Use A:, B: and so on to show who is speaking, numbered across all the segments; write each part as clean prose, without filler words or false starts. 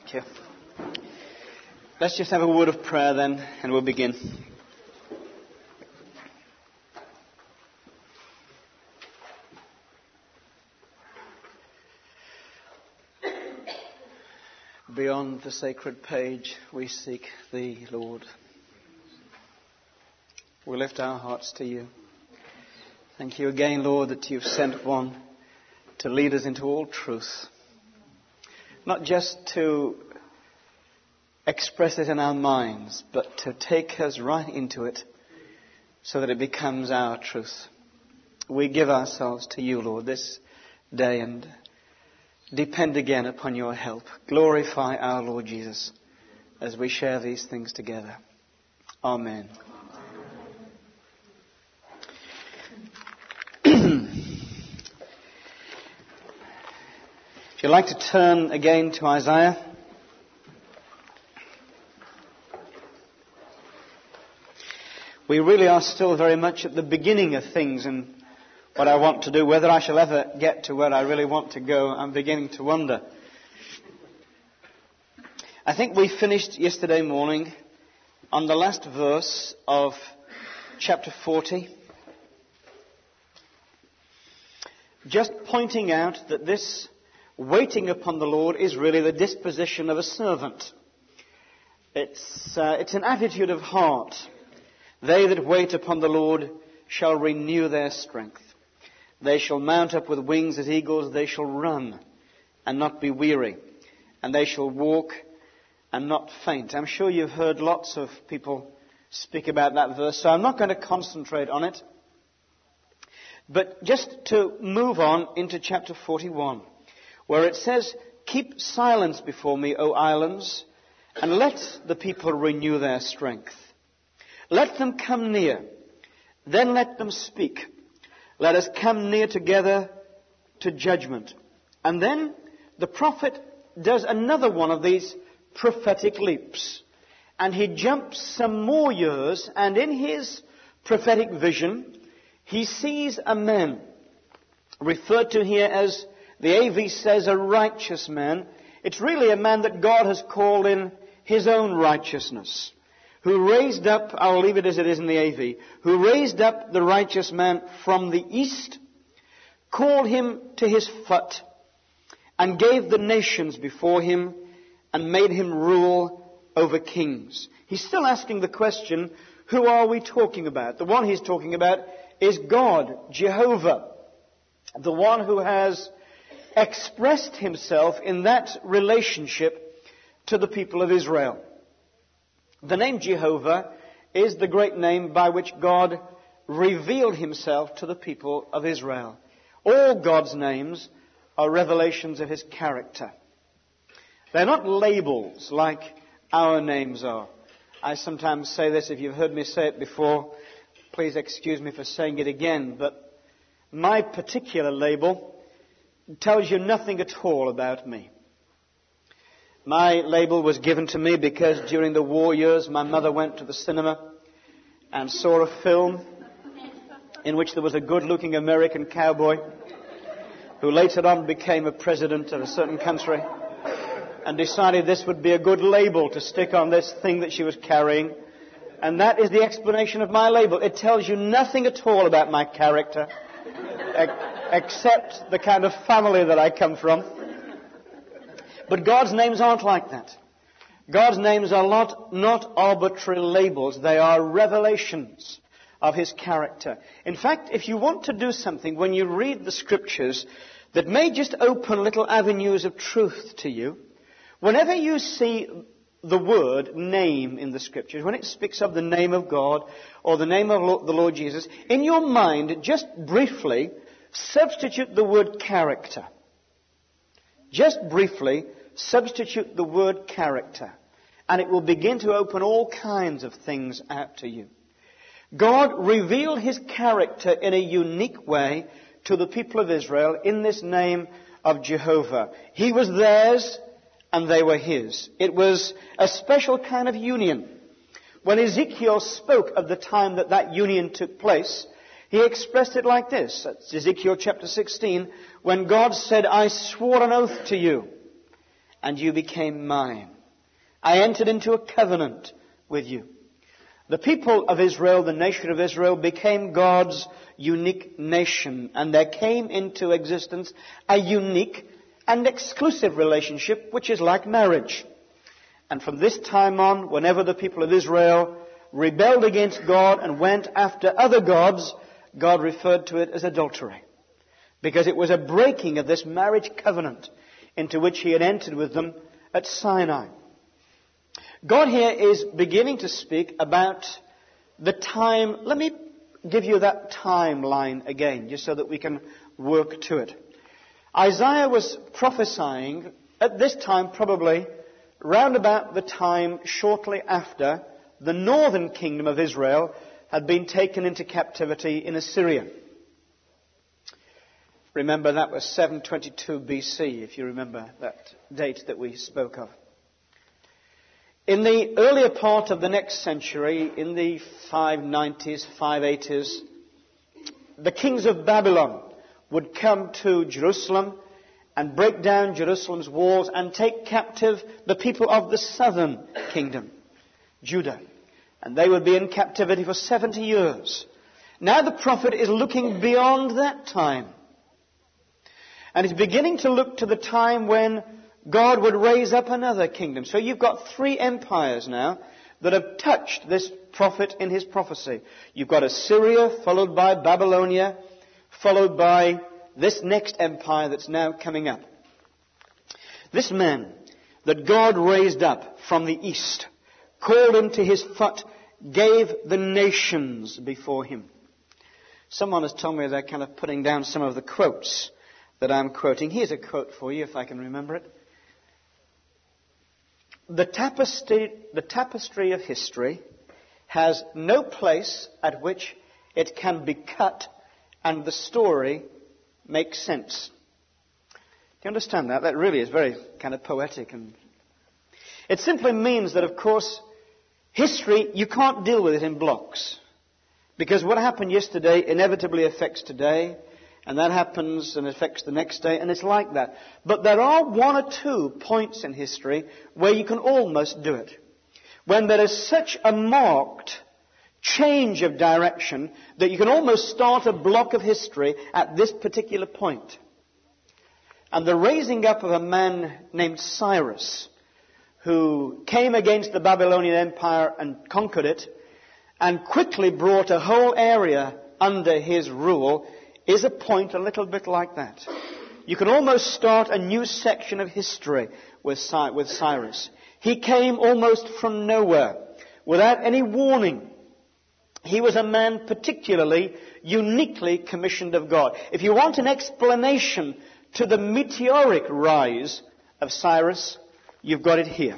A: Thank you. Let's just have a word of prayer then, and we'll begin. Beyond the sacred page, we seek Thee, Lord. We lift our hearts to You. Thank You again, Lord, that You've sent one to lead us into all truth. Not just to express it in our minds, but to take us right into it so that it becomes our truth. We give ourselves to You, Lord, this day and depend again upon Your help. Glorify our Lord Jesus as we share these things together. Amen. If you'd like to turn again to Isaiah. We really are still very much at the beginning of things and what I want to do. Whether I shall ever get to where I really want to go, I'm beginning to wonder. I think we finished yesterday morning on the last verse of chapter 40. Just pointing out that this waiting upon the Lord is really the disposition of a servant. It's an attitude of heart. They that wait upon the Lord shall renew their strength. They shall mount up with wings as eagles. They shall run and not be weary. And they shall walk and not faint. I'm sure you've heard lots of people speak about that verse, so I'm not going to concentrate on it. But just to move on into chapter 41, where it says, "Keep silence before me, O islands, and let the people renew their strength. Let them come near, then let them speak. Let us come near together to judgment." And then the prophet does another one of these prophetic leaps. And he jumps some more years, and in his prophetic vision, he sees a man, referred to here as, the AV says, a righteous man. It's really a man that God has called in His own righteousness, who raised up, I'll leave it as it is in the AV, who raised up the righteous man from the east, called him to his foot, and gave the nations before him, and made him rule over kings. He's still asking the question, who are we talking about? The one he's talking about is God, Jehovah, the one who has expressed Himself in that relationship to the people of Israel. The name Jehovah is the great name by which God revealed Himself to the people of Israel. All God's names are revelations of His character. They're not labels like our names are. I sometimes say this, if you've heard me say it before, please excuse me for saying it again, but my particular label tells you nothing at all about me. My label was given to me because during the war years my mother went to the cinema and saw a film in which there was a good-looking American cowboy who later on became a president of a certain country and decided this would be a good label to stick on this thing that she was carrying. And that is the explanation of my label. It tells you nothing at all about my character except the kind of family that I come from. But God's names aren't like that. God's names are not arbitrary labels. They are revelations of His character. In fact, if you want to do something when you read the Scriptures that may just open little avenues of truth to you, whenever you see the word name in the Scriptures, when it speaks of the name of God or the name of the Lord Jesus, in your mind, just briefly, substitute the word character. Just briefly, substitute the word character. And it will begin to open all kinds of things out to you. God revealed His character in a unique way to the people of Israel in this name of Jehovah. He was theirs and they were His. It was a special kind of union. When Ezekiel spoke of the time that union took place, he expressed it like this. That's Ezekiel chapter 16, when God said, "I swore an oath to you, and you became mine. I entered into a covenant with you. The people of Israel, the nation of Israel, became God's unique nation, and there came into existence a unique and exclusive relationship, which is like marriage. And from this time on, whenever the people of Israel rebelled against God and went after other gods, God referred to it as adultery, because it was a breaking of this marriage covenant into which he had entered with them at Sinai. God here is beginning to speak about the time. Let me give you that timeline again, just so that we can work to it. Isaiah was prophesying at this time, probably round about the time shortly after the northern kingdom of Israel had been taken into captivity in Assyria. Remember, that was 722 BC, if you remember that date that we spoke of. In the earlier part of the next century, in the 590s, 580s, the kings of Babylon would come to Jerusalem and break down Jerusalem's walls and take captive the people of the southern kingdom, Judah. And they would be in captivity for 70 years. Now the prophet is looking beyond that time. And he's beginning to look to the time when God would raise up another kingdom. So you've got 3 empires now that have touched this prophet in his prophecy. You've got Assyria, followed by Babylonia, followed by this next empire that's now coming up. This man that God raised up from the east, called him to his foot, gave the nations before him. Someone has told me they're kind of putting down some of the quotes that I'm quoting. Here's a quote for you, if I can remember it. The tapestry of history has no place at which it can be cut and the story makes sense. Do you understand that? That really is very kind of poetic. And it simply means that, of course, history, you can't deal with it in blocks. Because what happened yesterday inevitably affects today, and that happens and affects the next day, and it's like that. But there are 1 or 2 points in history where you can almost do it. When there is such a marked change of direction that you can almost start a block of history at this particular point. And the raising up of a man named Cyrus, who came against the Babylonian Empire and conquered it, and quickly brought a whole area under his rule, is a point a little bit like that. You can almost start a new section of history with Cyrus. He came almost from nowhere, without any warning. He was a man particularly, uniquely commissioned of God. If you want an explanation to the meteoric rise of Cyrus, you've got it here.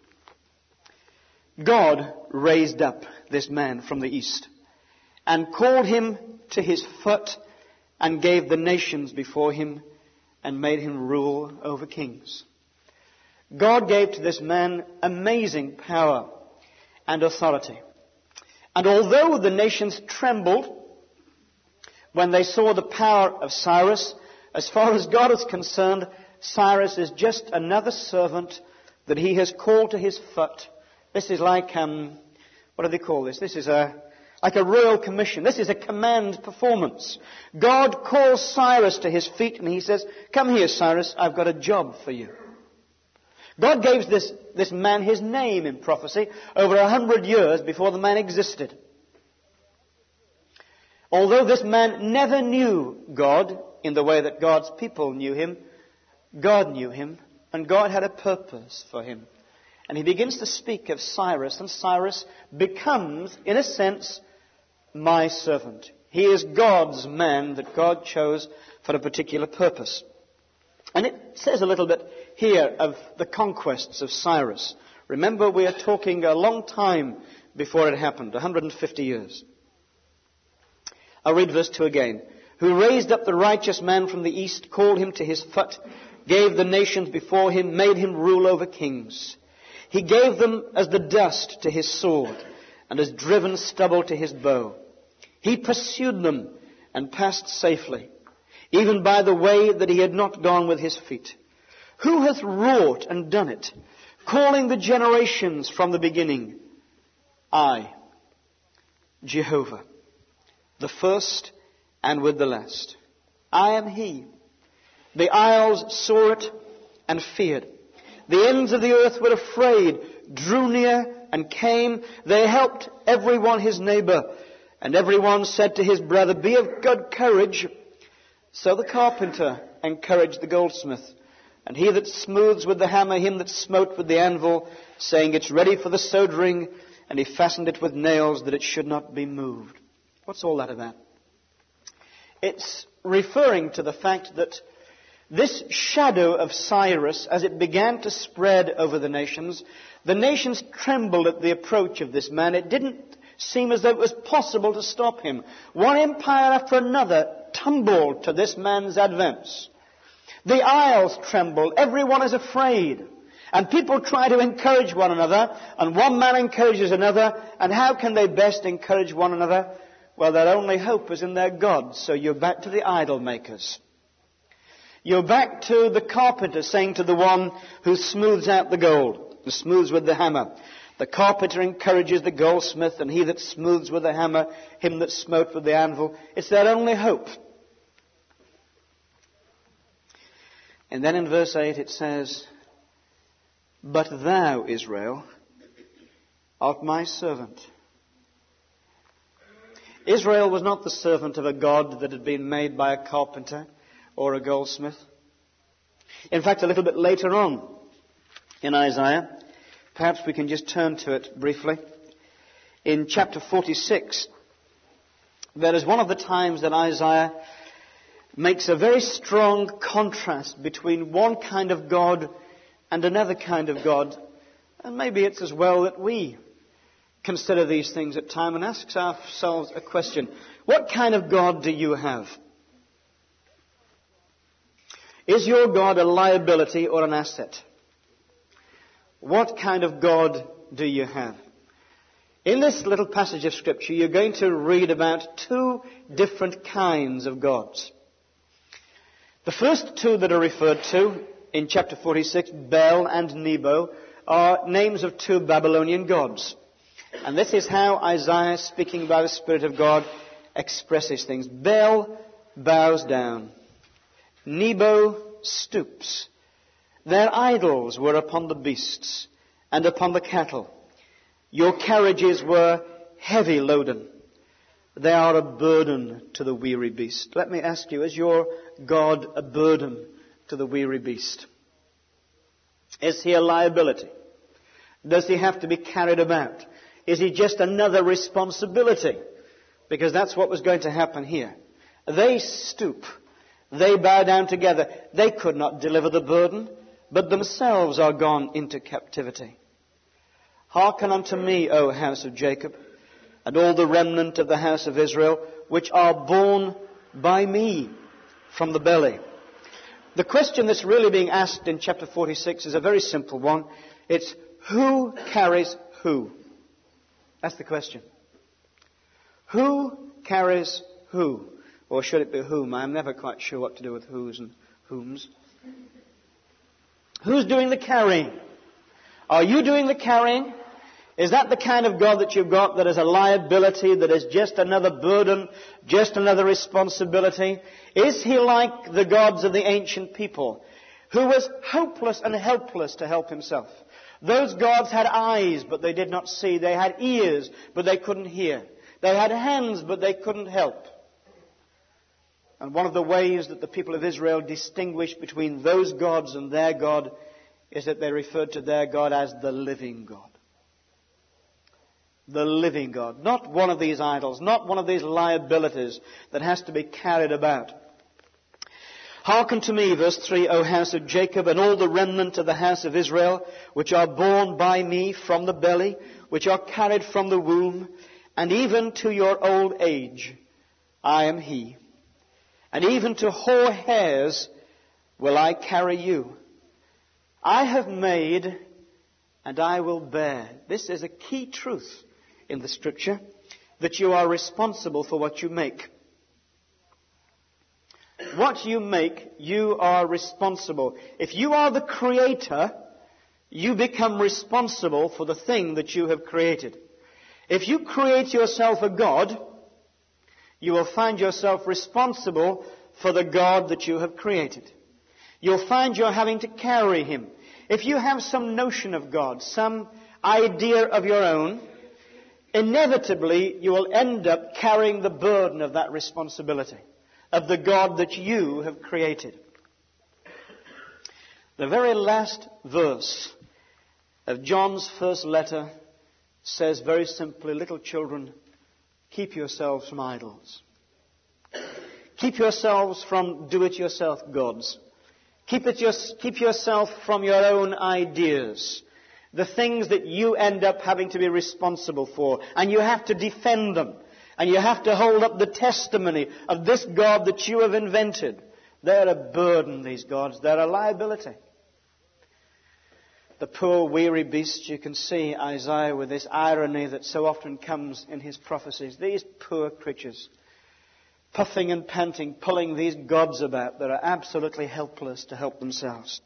A: God raised up this man from the east and called him to his foot and gave the nations before him and made him rule over kings. God gave to this man amazing power and authority. And although the nations trembled when they saw the power of Cyrus, as far as God is concerned, Cyrus is just another servant that he has called to his foot. This is like, what do they call this? This is like a royal commission. This is a command performance. God calls Cyrus to his feet and he says, "Come here, Cyrus, I've got a job for you." God gave this man his name in prophecy over 100 years before the man existed. Although this man never knew God in the way that God's people knew him, God knew him, and God had a purpose for him. And he begins to speak of Cyrus, and Cyrus becomes, in a sense, my servant. He is God's man that God chose for a particular purpose. And it says a little bit here of the conquests of Cyrus. Remember, we are talking a long time before it happened, 150 years. I'll read verse 2 again. Who raised up the righteous man from the east, called him to his foot, gave the nations before him, made him rule over kings. He gave them as the dust to his sword, and as driven stubble to his bow. He pursued them and passed safely, even by the way that he had not gone with his feet. Who hath wrought and done it, calling the generations from the beginning? I, Jehovah, the first and with the last. I am He. The isles saw it and feared. The ends of the earth were afraid, drew near and came. They helped every one his neighbor, and every one said to his brother, Be of good courage. So the carpenter encouraged the goldsmith, and he that smooths with the hammer him that smote with the anvil, saying, It's ready for the soldering, and he fastened it with nails that it should not be moved. What's all that about? It's referring to the fact that this shadow of Cyrus, as it began to spread over the nations trembled at the approach of this man. It didn't seem as though it was possible to stop him. One empire after another tumbled to this man's advance. The isles tremble. Everyone is afraid. And people try to encourage one another. And one man encourages another. And how can they best encourage one another? Well, their only hope is in their gods. So you're back to the idol makers. You're back to the carpenter saying to the one who smooths out the gold, who smooths with the hammer. The carpenter encourages the goldsmith, and he that smooths with the hammer, him that smote with the anvil. It's their only hope. And then in verse 8 it says, But thou, Israel, art my servant. Israel was not the servant of a god that had been made by a carpenter or a goldsmith. In fact, a little bit later on in Isaiah, perhaps we can just turn to it briefly. In chapter 46, there is one of the times that Isaiah makes a very strong contrast between one kind of God and another kind of God. And maybe it's as well that we consider these things at time and ask ourselves a question. What kind of God do you have? Is your God a liability or an asset? What kind of God do you have? In this little passage of Scripture, you're going to read about two different kinds of gods. The first two that are referred to in chapter 46, Bel and Nebo, are names of two Babylonian gods. And this is how Isaiah, speaking by the Spirit of God, expresses things. Bel bows down. Nebo stoops. Their idols were upon the beasts and upon the cattle. Your carriages were heavy loaden. They are a burden to the weary beast. Let me ask you, is your God a burden to the weary beast? Is he a liability? Does he have to be carried about? Is he just another responsibility? Because that's what was going to happen here. They stoop. They bow down together. They could not deliver the burden, but themselves are gone into captivity. Hearken unto me, O house of Jacob, and all the remnant of the house of Israel, which are born by me from the belly. The question that's really being asked in chapter 46 is a very simple one. It's who carries who? That's the question. Who carries who? Or should it be whom? I'm never quite sure what to do with whos and whom's. Who's doing the carrying? Are you doing the carrying? Is that the kind of God that you've got that is a liability, that is just another burden, just another responsibility? Is he like the gods of the ancient people, who was hopeless and helpless to help himself? Those gods had eyes, but they did not see. They had ears, but they couldn't hear. They had hands, but they couldn't help. And one of the ways that the people of Israel distinguished between those gods and their God is that they referred to their God as the living God. The living God. Not one of these idols, not one of these liabilities that has to be carried about. Hearken to me, verse 3, O house of Jacob, and all the remnant of the house of Israel, which are born by me from the belly, which are carried from the womb, and even to your old age, I am he. And even to hoar hairs will I carry you. I have made, and I will bear. This is a key truth in the Scripture, that you are responsible for what you make. what you make, you are responsible. If you are the creator, you become responsible for the thing that you have created. If you create yourself a god, you will find yourself responsible for the God that you have created. You'll find you're having to carry him. If you have some notion of God, some idea of your own, inevitably you will end up carrying the burden of that responsibility, of the God that you have created. The very last verse of John's first letter says very simply, little children, keep yourselves from idols. Keep yourselves from do-it-yourself gods. Keep yourself from your own ideas. The things that you end up having to be responsible for. And you have to defend them. And you have to hold up the testimony of this God that you have invented. They're a burden, these gods. They're a liability. The poor weary beast, you can see Isaiah with this irony that so often comes in his prophecies. These poor creatures, puffing and panting, pulling these gods about that are absolutely helpless to help themselves.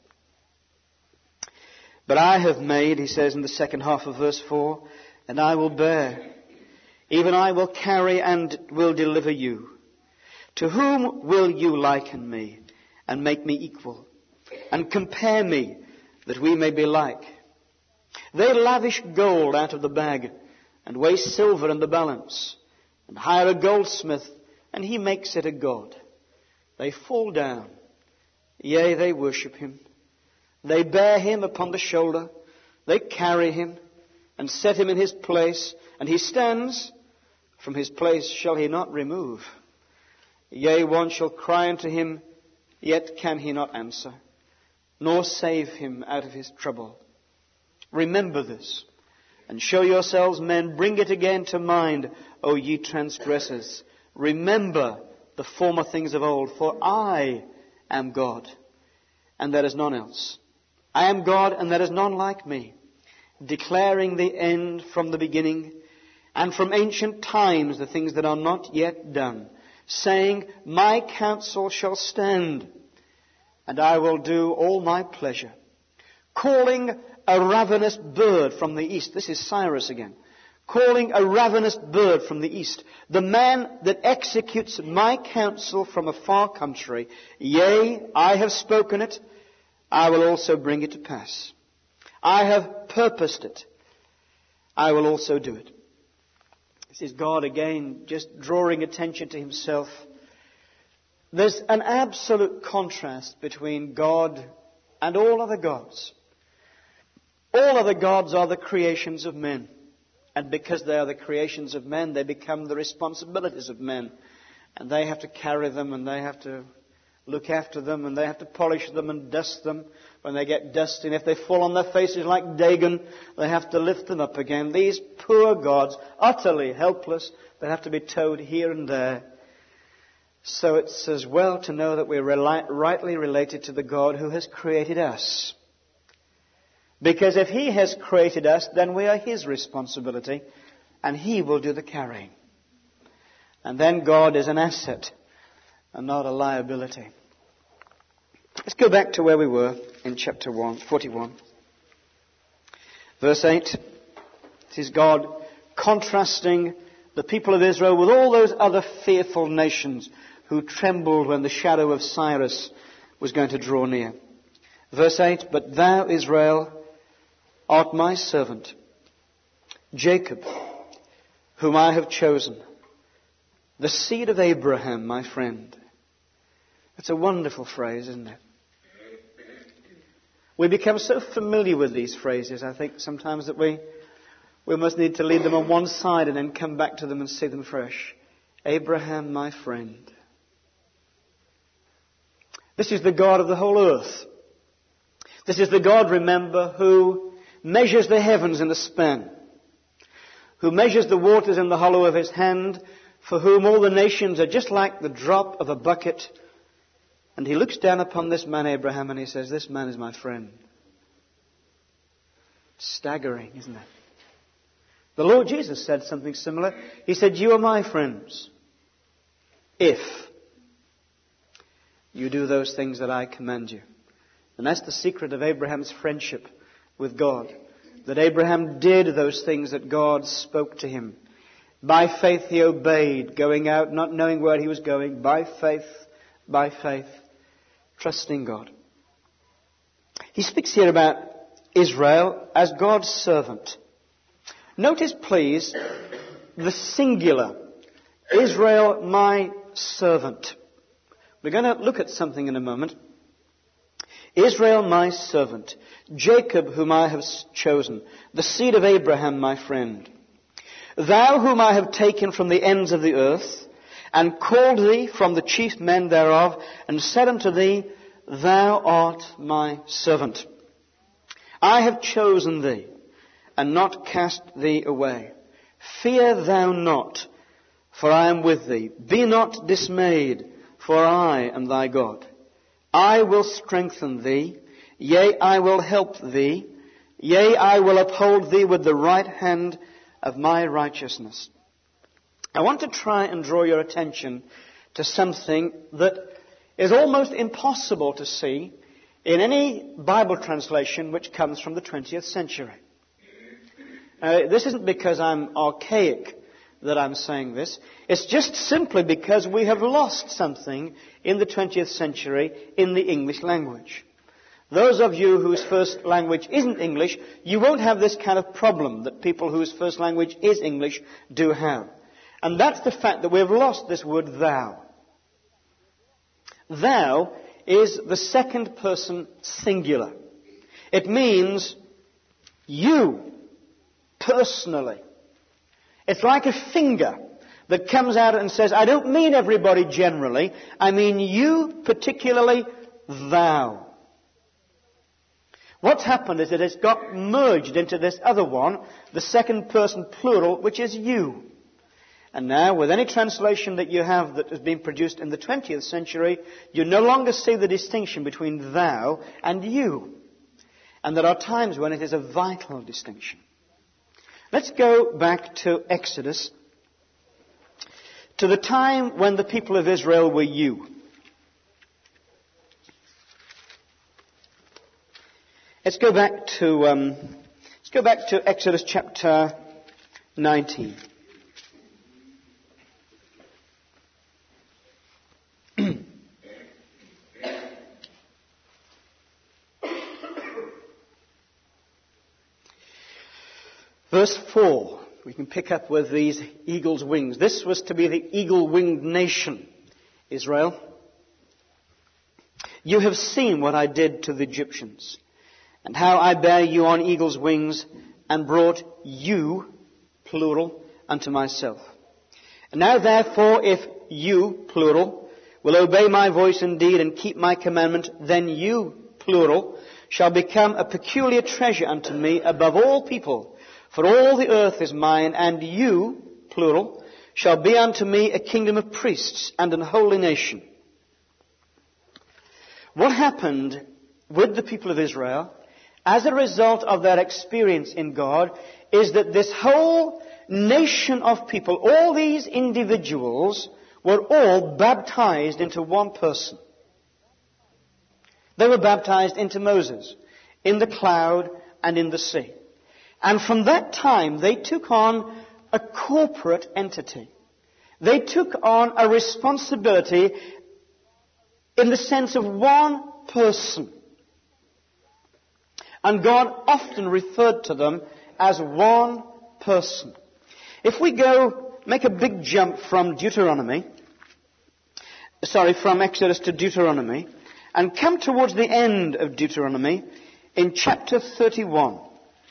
A: But I have made, he says in the second half of verse 4, and I will bear. Even I will carry and will deliver you. To whom will you liken me and make me equal and compare me that we may be like? They lavish gold out of the bag and weigh silver in the balance and hire a goldsmith and he makes it a god. They fall down. Yea, they worship him. They bear him upon the shoulder. They carry him and set him in his place. And he stands. From his place shall he not remove. Yea, one shall cry unto him, yet can he not answer, nor save him out of his trouble. Remember this, and show yourselves men. Bring it again to mind, O ye transgressors. Remember the former things of old, for I am God, and there is none else. I am God, and there is none like me, declaring the end from the beginning, and from ancient times the things that are not yet done, saying, my counsel shall stand, and I will do all my pleasure. Calling a ravenous bird from the east. This is Cyrus again. Calling a ravenous bird from the east. The man that executes my counsel from a far country. Yea, I have spoken it. I will also bring it to pass. I have purposed it. I will also do it. This is God again just drawing attention to himself. There's an absolute contrast between God and all other gods. All other gods are the creations of men. And because they are the creations of men, they become the responsibilities of men. And they have to carry them, and they have to look after them, and they have to polish them and dust them when they get dusty. And if they fall on their faces like Dagon, they have to lift them up again. These poor gods, utterly helpless, they have to be towed here and there. So it's as well to know that we're rightly related to the God who has created us. Because if he has created us, then we are his responsibility, and he will do the carrying. And then God is an asset and not a liability. Let's go back to where we were in chapter 41. Verse 8. This is God contrasting the people of Israel with all those other fearful nations who trembled when the shadow of Cyrus was going to draw near. Verse 8. But thou, Israel, art my servant, Jacob, whom I have chosen, the seed of Abraham, my friend. It's a wonderful phrase, isn't it? We become so familiar with these phrases, I think, sometimes that we must need to leave them on one side and then come back to them and see them fresh. Abraham, my friend. This is the God of the whole earth. This is the God, remember, who measures the heavens in a span, who measures the waters in the hollow of his hand, for whom all the nations are just like the drop of a bucket. And he looks down upon this man Abraham and he says, this man is my friend. Staggering, isn't it? The Lord Jesus said something similar. He said, you are my friends if you do those things that I command you. And that's the secret of Abraham's friendship with God. That Abraham did those things that God spoke to him. By faith he obeyed, going out, not knowing where he was going. By faith, trusting God. He speaks here about Israel as God's servant. Notice, please, the singular. Israel, my servant. We're going to look at something in a moment. Israel, my servant. Jacob, whom I have chosen. The seed of Abraham, my friend. Thou, whom I have taken from the ends of the earth, and called thee from the chief men thereof, and said unto thee, Thou art my servant. I have chosen thee, and not cast thee away. Fear thou not, for I am with thee. Be not dismayed, for I am thy God. I will strengthen thee, yea, I will help thee, yea, I will uphold thee with the right hand of my righteousness. I want to try and draw your attention to something that is almost impossible to see in any Bible translation which comes from the 20th century. This isn't because I'm archaic that I'm saying this. It's just simply because we have lost something in the 20th century in the English language. Those of you whose first language isn't English, you won't have this kind of problem that people whose first language is English do have. And that's the fact that we have lost this word thou. Thou is the second person singular. It means you, personally. It's like a finger that comes out and says, I don't mean everybody generally, I mean you particularly, thou. What's happened is that it's got merged into this other one, the second person plural, which is you. And now, with any translation that you have that has been produced in the 20th century, you no longer see the distinction between thou and you. And there are times when it is a vital distinction. Let's go back to Exodus, to the time when the people of Israel were you. Let's go back to Exodus chapter 19. Verse 4, we can pick up with these eagle's wings. This was to be the eagle-winged nation, Israel. You have seen what I did to the Egyptians, and how I bare you on eagle's wings, and brought you, plural, unto myself. And now therefore, if you, plural, will obey my voice indeed, and keep my commandment, then you, plural, shall become a peculiar treasure unto me above all people. For all the earth is mine, and you, plural, shall be unto me a kingdom of priests and an holy nation. What happened with the people of Israel as a result of their experience in God is that this whole nation of people, all these individuals, were all baptized into one person. They were baptized into Moses, in the cloud and in the sea. And from that time, they took on a corporate entity. They took on a responsibility in the sense of one person. And God often referred to them as one person. If we make a big jump from Exodus to Deuteronomy, and come towards the end of Deuteronomy, in chapter 31.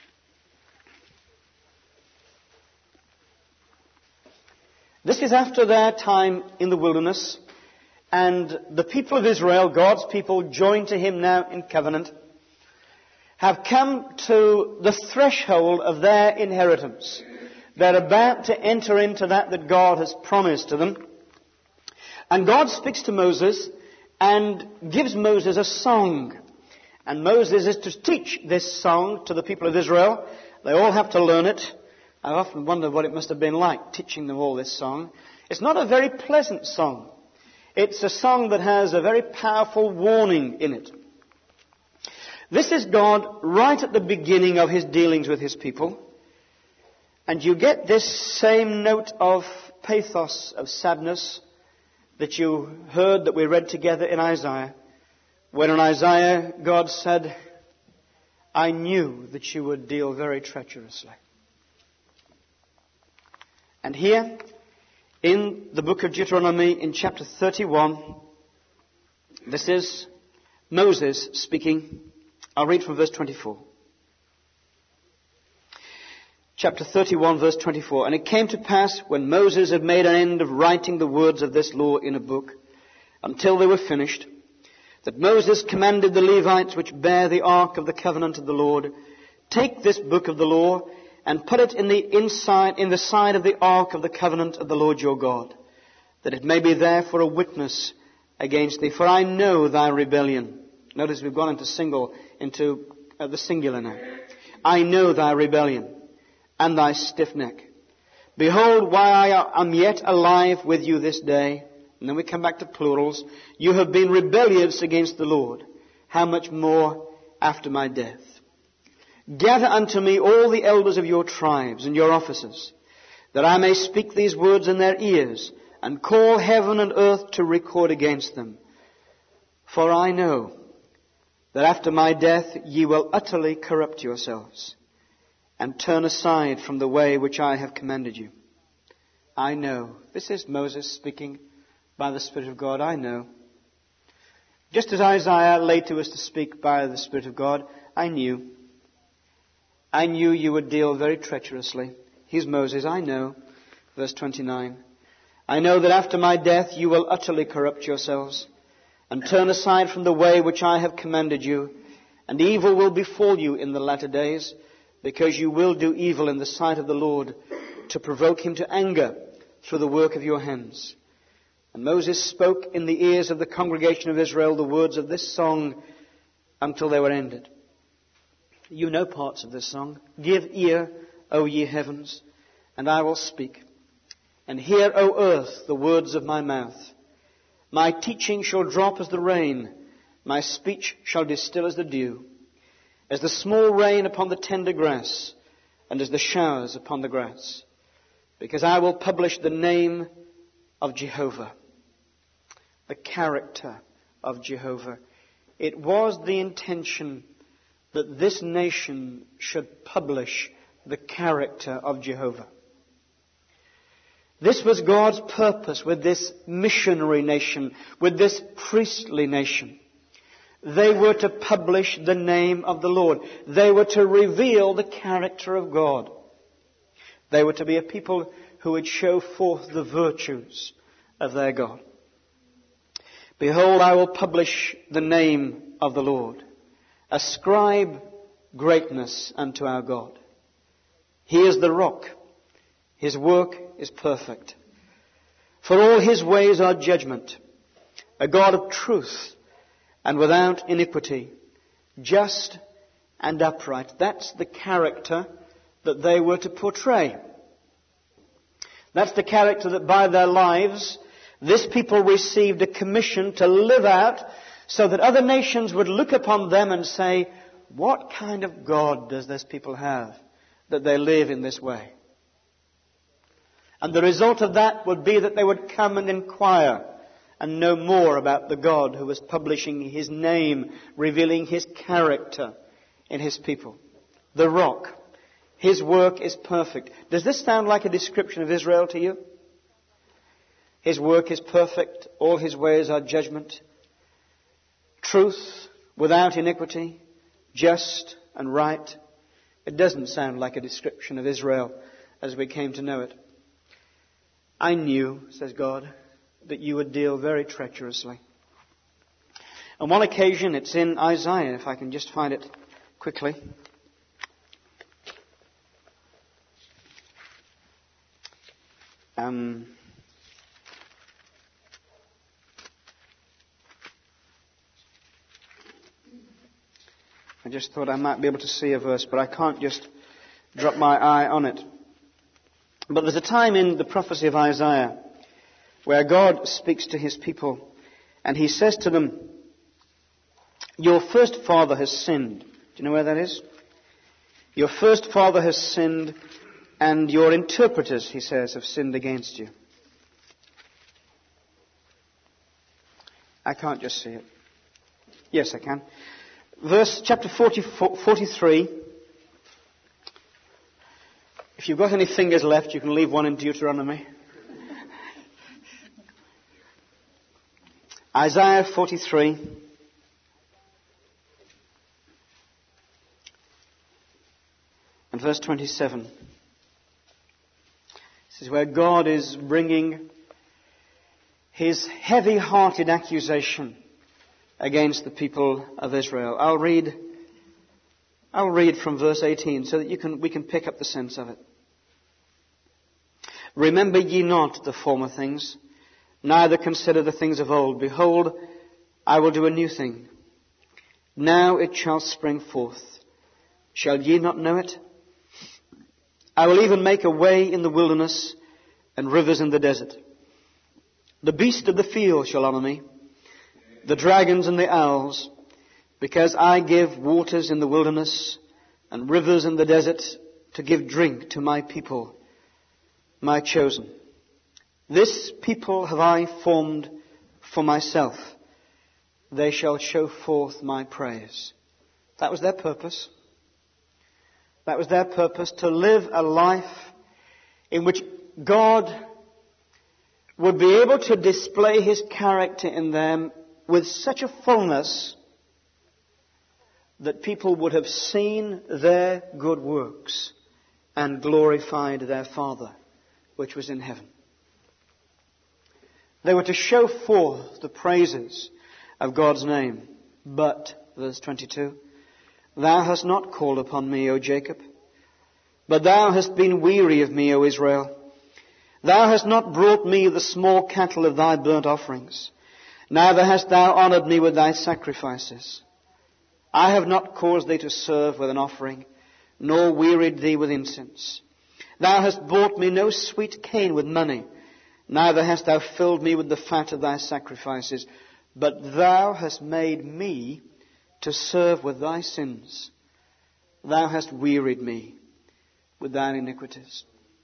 A: This is after their time in the wilderness, and the people of Israel, God's people, joined to Him now in covenant, have come to the threshold of their inheritance. They're about to enter into that God has promised to them. And God speaks to Moses and gives Moses a song. And Moses is to teach this song to the people of Israel. They all have to learn it. I often wonder what it must have been like teaching them all this song. It's not a very pleasant song. It's a song that has a very powerful warning in it. This is God right at the beginning of his dealings with his people. And you get this same note of pathos, of sadness, that you heard, that we read together in Isaiah. When in Isaiah, God said, I knew that you would deal very treacherously. And here, in the book of Deuteronomy, in chapter 31, this is Moses speaking. I'll read from verse 24. Chapter 31, verse 24. And it came to pass, when Moses had made an end of writing the words of this law in a book, until they were finished, that Moses commanded the Levites which bear the ark of the covenant of the Lord, take this book of the law, and put it in the side of the ark of the covenant of the Lord your God, that it may be there for a witness against thee. For I know thy rebellion. Notice we've gone into the singular now. I know thy rebellion and thy stiff neck. Behold, while I am yet alive with you this day, and then we come back to plurals, you have been rebellious against the Lord. How much more after my death? Gather unto me all the elders of your tribes and your officers, that I may speak these words in their ears, and call heaven and earth to record against them. For I know that after my death ye will utterly corrupt yourselves, and turn aside from the way which I have commanded you. I know. This is Moses speaking by the Spirit of God. I know. Just as Isaiah later was to speak by the Spirit of God, I knew. I knew you would deal very treacherously. Here's Moses. I know. Verse 29. I know that after my death you will utterly corrupt yourselves, and turn aside from the way which I have commanded you, and evil will befall you in the latter days, because you will do evil in the sight of the Lord, to provoke him to anger through the work of your hands. And Moses spoke in the ears of the congregation of Israel the words of this song until they were ended. You know parts of this song. Give ear, O ye heavens, and I will speak. And hear, O earth, the words of my mouth. My teaching shall drop as the rain. My speech shall distill as the dew. As the small rain upon the tender grass, and as the showers upon the grass. Because I will publish the name of Jehovah, the character of Jehovah. It was the intention that this nation should publish the character of Jehovah. This was God's purpose with this missionary nation, with this priestly nation. They were to publish the name of the Lord. They were to reveal the character of God. They were to be a people who would show forth the virtues of their God. Behold, I will publish the name of the Lord. Ascribe greatness unto our God. He is the rock. His work is perfect. For all his ways are judgment. A God of truth and without iniquity, just and upright. That's the character that they were to portray. That's the character that by their lives, this people received a commission to live out, so that other nations would look upon them and say, what kind of God does this people have that they live in this way? And the result of that would be that they would come and inquire and know more about the God who was publishing his name, revealing his character in his people. The rock. His work is perfect. Does this sound like a description of Israel to you? His work is perfect. All his ways are judgment. Truth without iniquity. Just and right. It doesn't sound like a description of Israel as we came to know it. I knew, says God, that you would deal very treacherously. On one occasion, it's in Isaiah, if I can just find it quickly. I just thought I might be able to see a verse, but I can't just drop my eye on it. But there's a time in the prophecy of Isaiah where God speaks to his people, and he says to them, your first father has sinned. Do you know where that is? Your first father has sinned, and your interpreters, he says, have sinned against you. I can't just see it. Yes, I can. Chapter 43. If you've got any fingers left, you can leave one in Deuteronomy. Isaiah 43. And verse 27. This is where God is bringing his heavy-hearted accusation against the people of Israel. I'll read from verse 18 so that we can pick up the sense of it. Remember ye not the former things, neither consider the things of old. Behold, I will do a new thing. Now it shall spring forth. Shall ye not know it? I will even make a way in the wilderness and rivers in the desert. The beast of the field shall honor me, the dragons and the owls, because I give waters in the wilderness and rivers in the desert to give drink to my people, my chosen. This people have I formed for myself. They shall show forth my praise. That was their purpose. That was their purpose, to live a life in which God would be able to display his character in them with such a fullness that people would have seen their good works and glorified their Father, which was in heaven. They were to show forth the praises of God's name. But, verse 22, thou hast not called upon me, O Jacob, but thou hast been weary of me, O Israel. Thou hast not brought me the small cattle of thy burnt offerings, neither hast thou honoured me with thy sacrifices. I have not caused thee to serve with an offering, nor wearied thee with incense. Thou hast bought me no sweet cane with money, neither hast thou filled me with the fat of thy sacrifices, but thou hast made me to serve with thy sins. Thou hast wearied me with thine iniquities.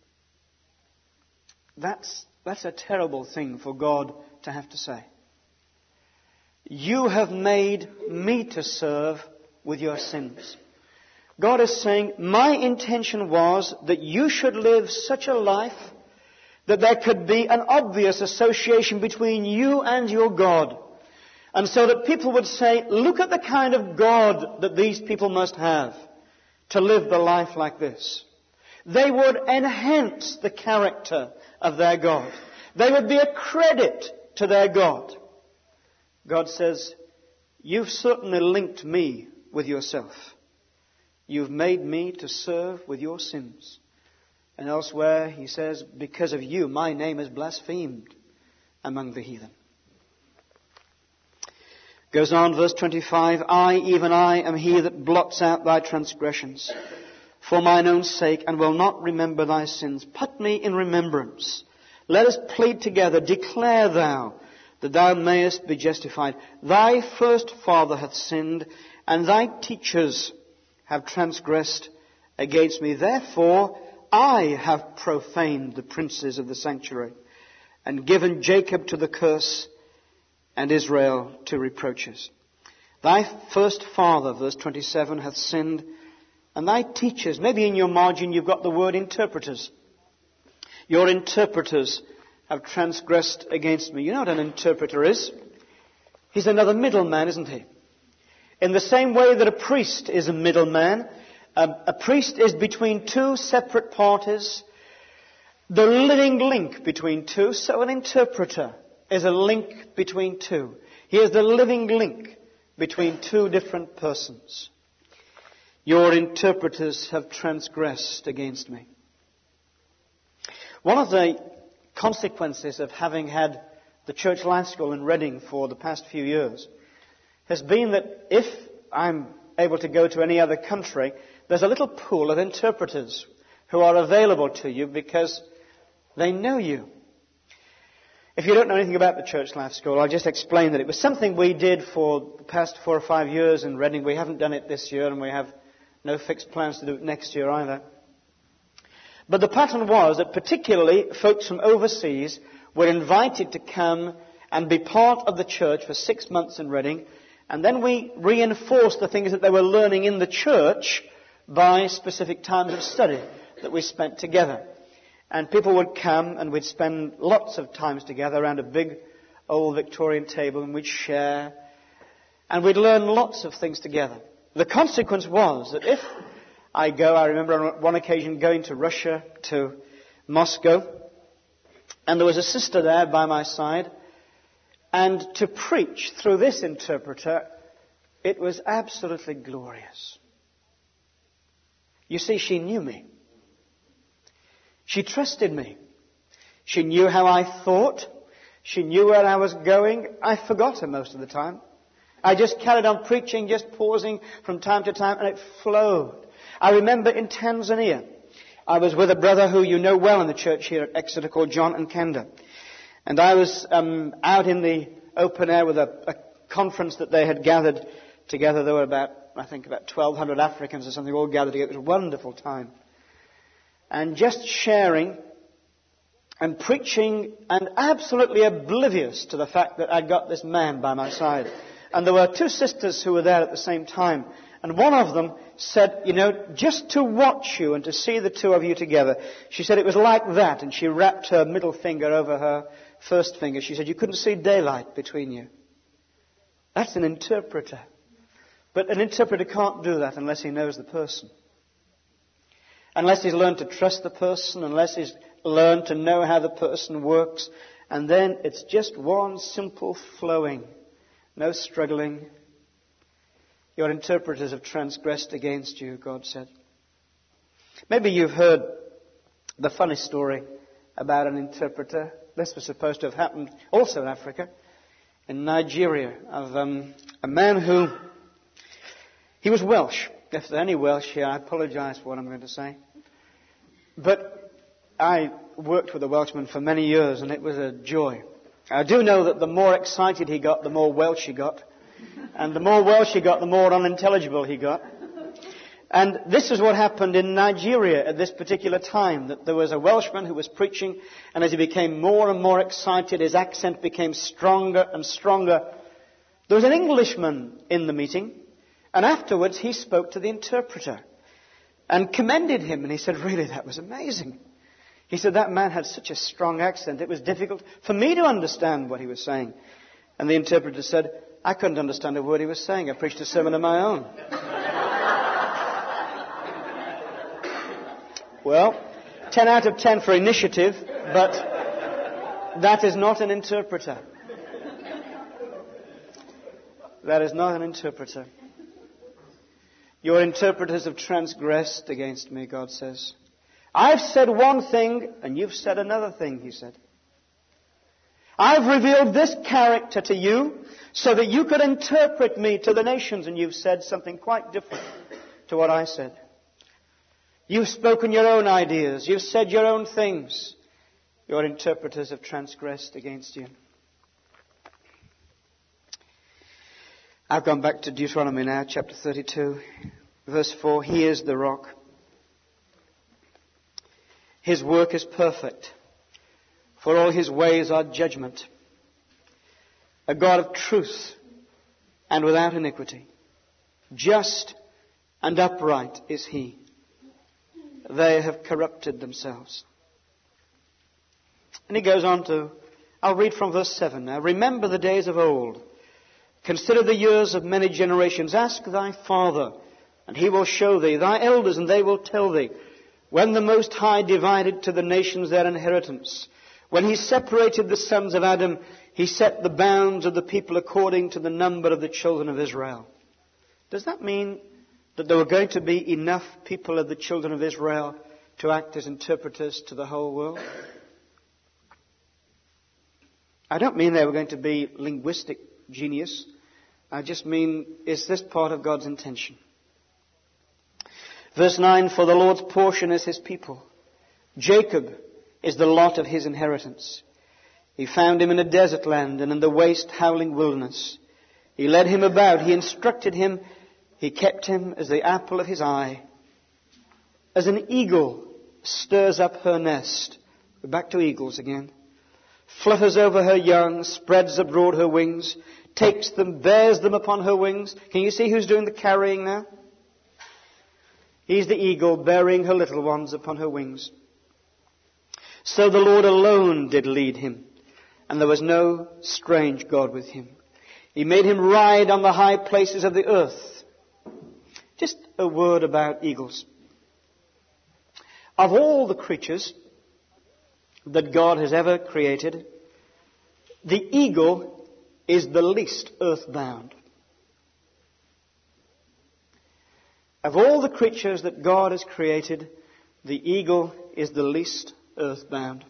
A: That's a terrible thing for God to have to say. You have made me to serve with your sins. God is saying, my intention was that you should live such a life that there could be an obvious association between you and your God. And so that people would say, look at the kind of God that these people must have to live the life like this. They would enhance the character of their God. They would be a credit to their God. God says, you've certainly linked me with yourself. You've made me to serve with your sins. And elsewhere he says, because of you, my name is blasphemed among the heathen. Goes on, verse 25, I, even I, am he that blots out thy transgressions for mine own sake, and will not remember thy sins. Put me in remembrance. Let us plead together. Declare thou, that thou mayest be justified. Thy first father hath sinned, and thy teachers have transgressed against me. Therefore I have profaned the princes of the sanctuary, and given Jacob to the curse, and Israel to reproaches. Thy first father, verse 27, hath sinned, and thy teachers, maybe in your margin you've got the word interpreters. Your interpreters have transgressed against me. You know what an interpreter is? He's another middleman, isn't he? In the same way that a priest is a middleman, a priest is between two separate parties, the living link between two, so an interpreter is a link between two. He is the living link between two different persons. Your interpreters have transgressed against me. One of the consequences of having had the church life school in Reading for the past few years has been that if I'm able to go to any other country, there's a little pool of interpreters who are available to you because they know you. If you don't know anything about the Church Life School, I'll just explain that it was something we did for the past 4 or 5 years in Reading. We haven't done it this year, and we have no fixed plans to do it next year either. But the pattern was that particularly folks from overseas were invited to come and be part of the church for 6 months in Reading, and then we reinforced the things that they were learning in the church by specific times of study that we spent together. And people would come and we'd spend lots of times together around a big old Victorian table, and we'd share and we'd learn lots of things together. The consequence was that if I remember on one occasion going to Russia, to Moscow, and there was a sister there by my side, and to preach through this interpreter, it was absolutely glorious. You see, she knew me. She trusted me. She knew how I thought. She knew where I was going. I forgot her most of the time. I just carried on preaching, just pausing from time to time, and it flowed. I remember in Tanzania, I was with a brother who you know well in the church here at Exeter called John Nkanda. And I was out in the open air with a conference that they had gathered together. There were about 1,200 Africans or something all gathered together. It was a wonderful time. And just sharing and preaching and absolutely oblivious to the fact that I'd got this man by my side. And there were 2 sisters who were there at the same time. And one of them said, just to watch you and to see the 2 of you together, she said it was like that. And she wrapped her middle finger over her first finger. She said you couldn't see daylight between you. That's an interpreter. But an interpreter can't do that unless he knows the person. Unless he's learned to trust the person, unless he's learned to know how the person works. And then it's just one simple flowing. No struggling. Your interpreters have transgressed against you, God said. Maybe you've heard the funny story about an interpreter. This was supposed to have happened also in Africa, in Nigeria, of a man who, he was Welsh. If there's any Welsh here, I apologize for what I'm going to say. But I worked with a Welshman for many years, and it was a joy. I do know that the more excited he got, the more Welsh he got. And the more Welsh he got, the more unintelligible he got. And this is what happened in Nigeria at this particular time, that there was a Welshman who was preaching, and as he became more and more excited, his accent became stronger and stronger. There was an Englishman in the meeting, and afterwards he spoke to the interpreter and commended him, and he said, really, that was amazing. He said, that man had such a strong accent, it was difficult for me to understand what he was saying. And the interpreter said, I couldn't understand a word he was saying. I preached a sermon of my own. Well, 10 out of 10 for initiative, but that is not an interpreter. That is not an interpreter. Your interpreters have transgressed against me, God says. I've said one thing, and you've said another thing, he said. I've revealed this character to you so that you could interpret me to the nations, and you've said something quite different to what I said. You've spoken your own ideas. You've said your own things. Your interpreters have transgressed against you. I've gone back to Deuteronomy now, chapter 32, verse 4. He is the rock. His work is perfect, for all his ways are judgment. A God of truth and without iniquity. Just and upright is he. They have corrupted themselves. And he goes on to, I'll read from verse 7 now. Remember the days of old. Consider the years of many generations. Ask thy father, and he will show thee. Thy elders, and they will tell thee. When the Most High divided to the nations their inheritance. When he separated the sons of Adam, he set the bounds of the people according to the number of the children of Israel. Does that mean that there were going to be enough people of the children of Israel to act as interpreters to the whole world? I don't mean they were going to be linguistic genius. I just mean, is this part of God's intention? Verse 9, for the Lord's portion is his people. Jacob is the lot of his inheritance. He found him in a desert land and in the waste, howling wilderness. He led him about. He instructed him. He kept him as the apple of his eye. As an eagle stirs up her nest. We're back to eagles again. Flutters over her young, spreads abroad her wings, takes them, bears them upon her wings. Can you see who's doing the carrying now? He's the eagle bearing her little ones upon her wings. So the Lord alone did lead him, and there was no strange God with him. He made him ride on the high places of the earth. Just a word about eagles. Of all the creatures that God has ever created, the eagle is the least earthbound. Of all the creatures that God has created, the eagle is the least earthbound.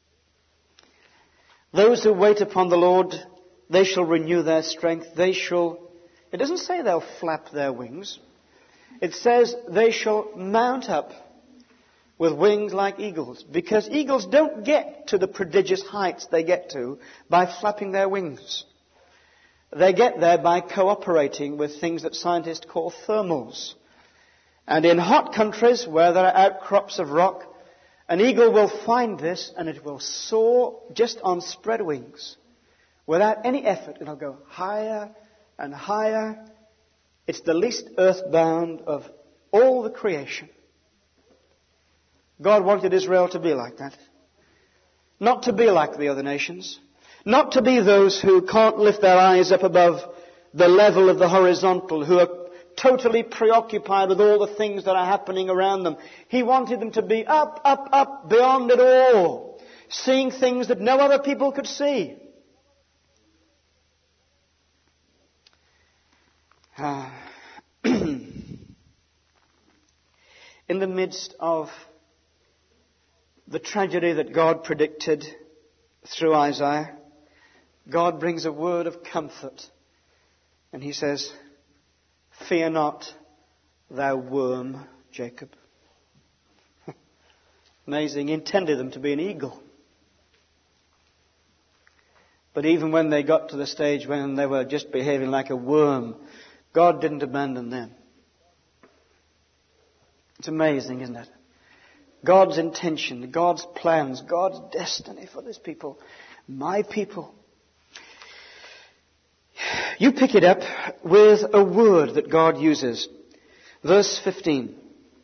A: Those who wait upon the Lord, they shall renew their strength. It doesn't say they'll flap their wings. It says they shall mount up with wings like eagles. Because eagles don't get to the prodigious heights they get to by flapping their wings. They get there by cooperating with things that scientists call thermals. And in hot countries where there are outcrops of rock, an eagle will find this and it will soar just on spread wings. Without any effort, it'll go higher and higher. It's the least earthbound of all the creation. God wanted Israel to be like that. Not to be like the other nations. Not to be those who can't lift their eyes up above the level of the horizontal, who are totally preoccupied with all the things that are happening around them. He wanted them to be up, up, up, beyond it all, seeing things that no other people could see. In the midst of the tragedy that God predicted through Isaiah, God brings a word of comfort. And he says, "Fear not, thou worm, Jacob." Amazing. He intended them to be an eagle. But even when they got to the stage when they were just behaving like a worm, God didn't abandon them. It's amazing, isn't it? God's intention, God's plans, God's destiny for this people. My people. You pick it up with a word that God uses. Verse 15.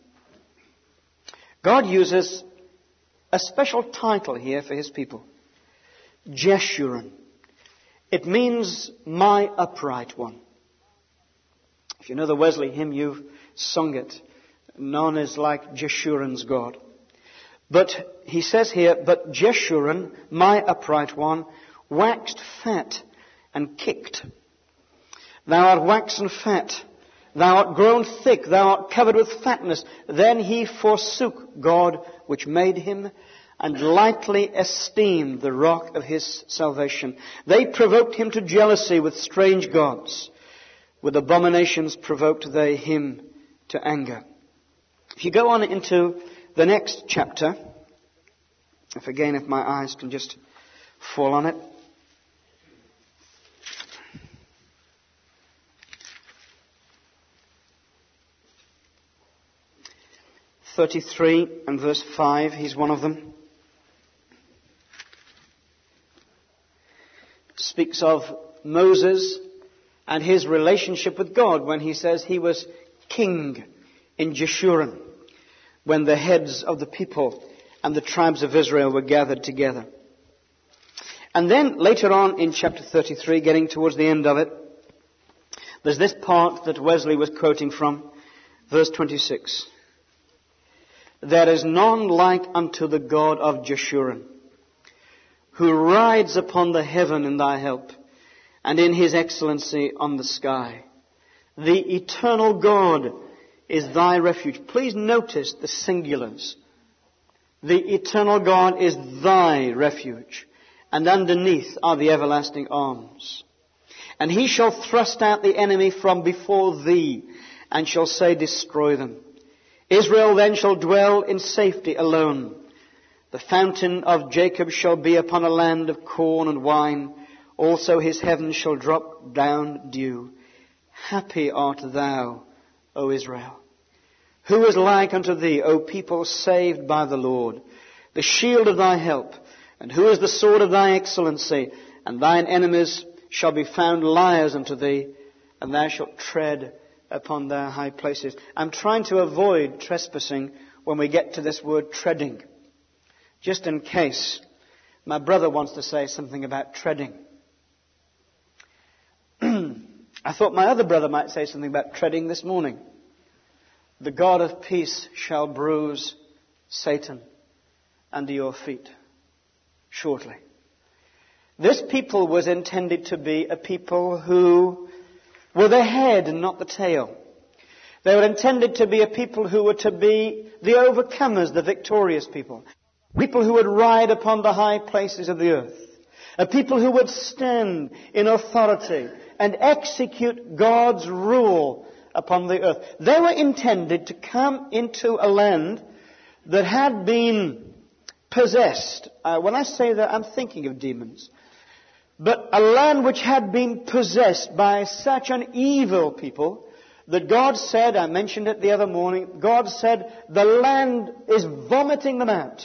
A: God uses a special title here for his people. Jeshurun. It means my upright one. If you know the Wesley hymn, you've sung it. None is like Jeshurun's God. But he says here, but Jeshurun, my upright one, waxed fat and kicked. Thou art waxen fat. Thou art grown thick. Thou art covered with fatness. Then he forsook God which made him, and lightly esteemed the rock of his salvation. They provoked him to jealousy with strange gods. With abominations provoked they him to anger. If you go on into the next chapter, if my eyes can just fall on it. (33) and verse 5, he's one of them. Speaks of Moses and his relationship with God when he says he was king in Jeshurun, when the heads of the people and the tribes of Israel were gathered together. And then later on in chapter 33, getting towards the end of it, there's this part that Wesley was quoting from, verse 26. There is none like unto the God of Jeshurun, who rides upon the heaven in thy help, and in his excellency on the sky. The eternal God is thy refuge. Please notice the singulars. The eternal God is thy refuge, and underneath are the everlasting arms. And he shall thrust out the enemy from before thee, and shall say, destroy them. Israel then shall dwell in safety alone. The fountain of Jacob shall be upon a land of corn and wine. Also his heavens shall drop down dew. Happy art thou, O Israel. Who is like unto thee, O people saved by the Lord, the shield of thy help? And who is the sword of thy excellency? And thine enemies shall be found liars unto thee, and thou shalt tread upon their high places. I'm trying to avoid trespassing when we get to this word treading, just in case my brother wants to say something about treading. I thought my other brother might say something about treading this morning. The God of peace shall bruise Satan under your feet shortly. This people was intended to be a people who were the head and not the tail. They were intended to be a people who were to be the overcomers, the victorious people. People who would ride upon the high places of the earth. A people who would stand in authority and execute God's rule upon the earth. They were intended to come into a land that had been possessed. When I say that, I'm thinking of demons. But a land which had been possessed by such an evil people that God said, I mentioned it the other morning, God said, the land is vomiting them out.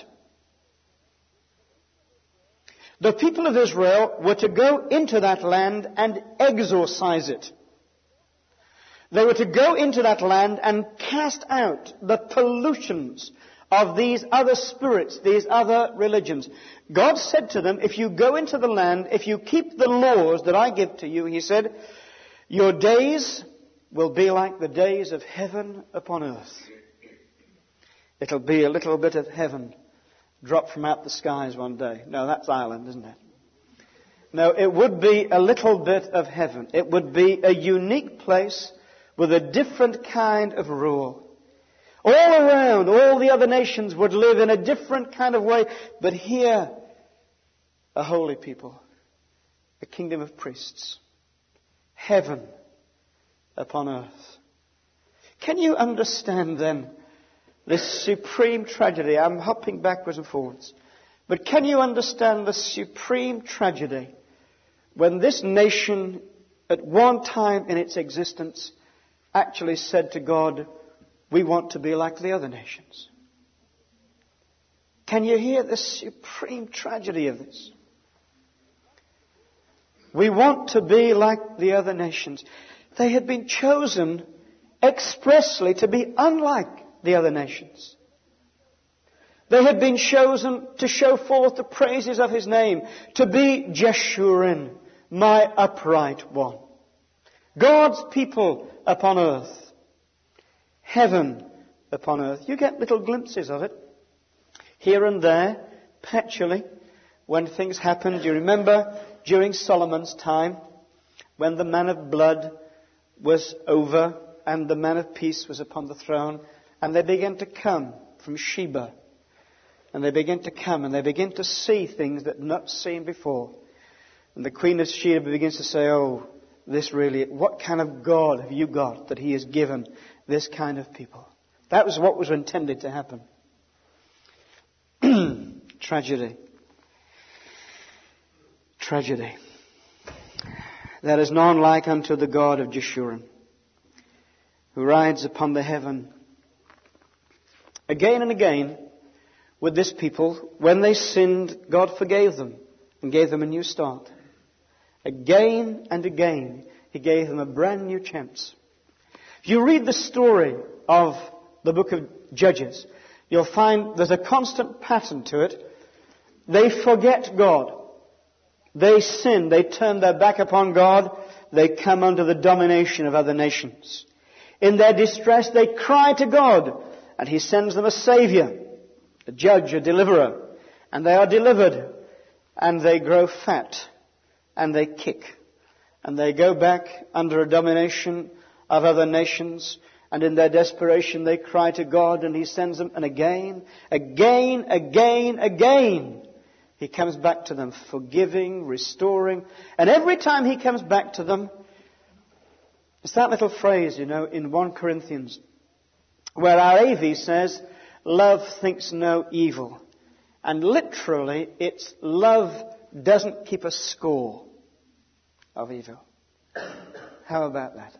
A: The people of Israel were to go into that land and exorcise it. They were to go into that land and cast out the pollutions of these other spirits, these other religions. God said to them, if you go into the land, if you keep the laws that I give to you, he said, your days will be like the days of heaven upon earth. It'll be a little bit of heaven dropped from out the skies one day. No, that's Ireland, isn't it? No, it would be a little bit of heaven. It would be a unique place with a different kind of rule. All around, all the other nations would live in a different kind of way. But here, a holy people, a kingdom of priests, heaven upon earth. Can you understand then this supreme tragedy? I'm hopping backwards and forwards. But can you understand the supreme tragedy when this nation, at one time in its existence, actually said to God, we want to be like the other nations? Can you hear the supreme tragedy of this? We want to be like the other nations. They had been chosen expressly to be unlike the other nations. They had been chosen to show forth the praises of His name, to be Jeshurun, my upright one. God's people upon earth. Heaven upon earth. You get little glimpses of it here and there, patchily, when things happen. Do you remember during Solomon's time, when the man of blood was over and the man of peace was upon the throne, and they began to come from Sheba, and they began to come and they began to see things that not seen before. And the Queen of Sheba begins to say, oh, this really, what kind of God have you got that He has given this kind of people? That was what was intended to happen. Tragedy. Tragedy. There is none like unto the God of Jeshurun, who rides upon the heaven. Again and again, with this people, when they sinned, God forgave them and gave them a new start. Again and again, He gave them a brand new chance. If you read the story of the book of Judges, you'll find there's a constant pattern to it. They forget God. They sin. They turn their back upon God. They come under the domination of other nations. In their distress, they cry to God, and He sends them a Savior, a judge, a deliverer. And they are delivered, and they grow fat, and they kick. And they go back under a domination of other nations, and in their desperation they cry to God, and He sends them, and again, He comes back to them, forgiving, restoring. And every time He comes back to them, it's that little phrase, in 1 Corinthians, where our AV says, love thinks no evil. And literally, it's love doesn't keep a score of evil. How about that?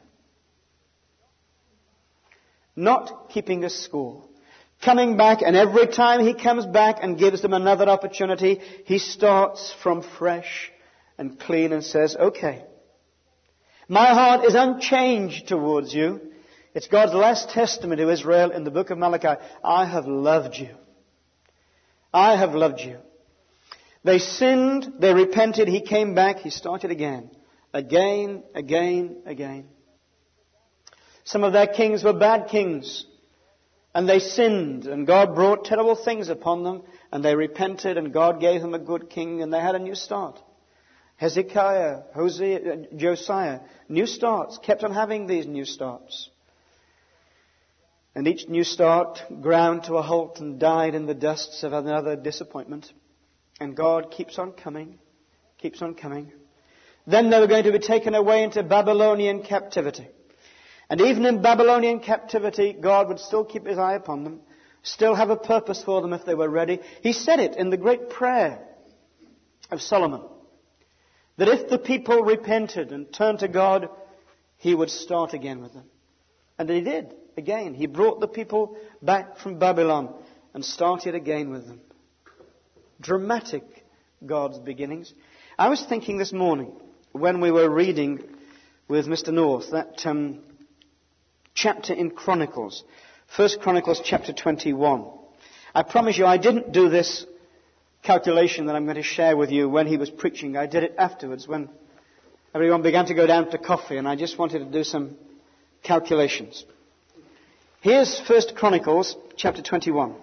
A: Not keeping a score. Coming back, and every time he comes back and gives them another opportunity, he starts from fresh and clean and says, okay, my heart is unchanged towards you. It's God's last testament to Israel in the book of Malachi. I have loved you. I have loved you. They sinned, they repented, he came back, he started again. Again, again, again. Some of their kings were bad kings. And they sinned, and God brought terrible things upon them, and they repented, and God gave them a good king, and they had a new start. Hezekiah, Hosea, Josiah, new starts, kept on having these new starts. And each new start ground to a halt and died in the dusts of another disappointment. And God keeps on coming, keeps on coming. Then they were going to be taken away into Babylonian captivity. And even in Babylonian captivity, God would still keep his eye upon them, still have a purpose for them if they were ready. He said it in the great prayer of Solomon, that if the people repented and turned to God, he would start again with them. And he did, again. He brought the people back from Babylon and started again with them. Dramatic, God's beginnings. I was thinking this morning, when we were reading with Mr. North, that chapter in Chronicles, 1 Chronicles chapter 21. I promise you I didn't do this calculation that I'm going to share with you when he was preaching. I did it afterwards when everyone began to go down to coffee, and I just wanted to do some calculations. Here's 1 Chronicles chapter 21.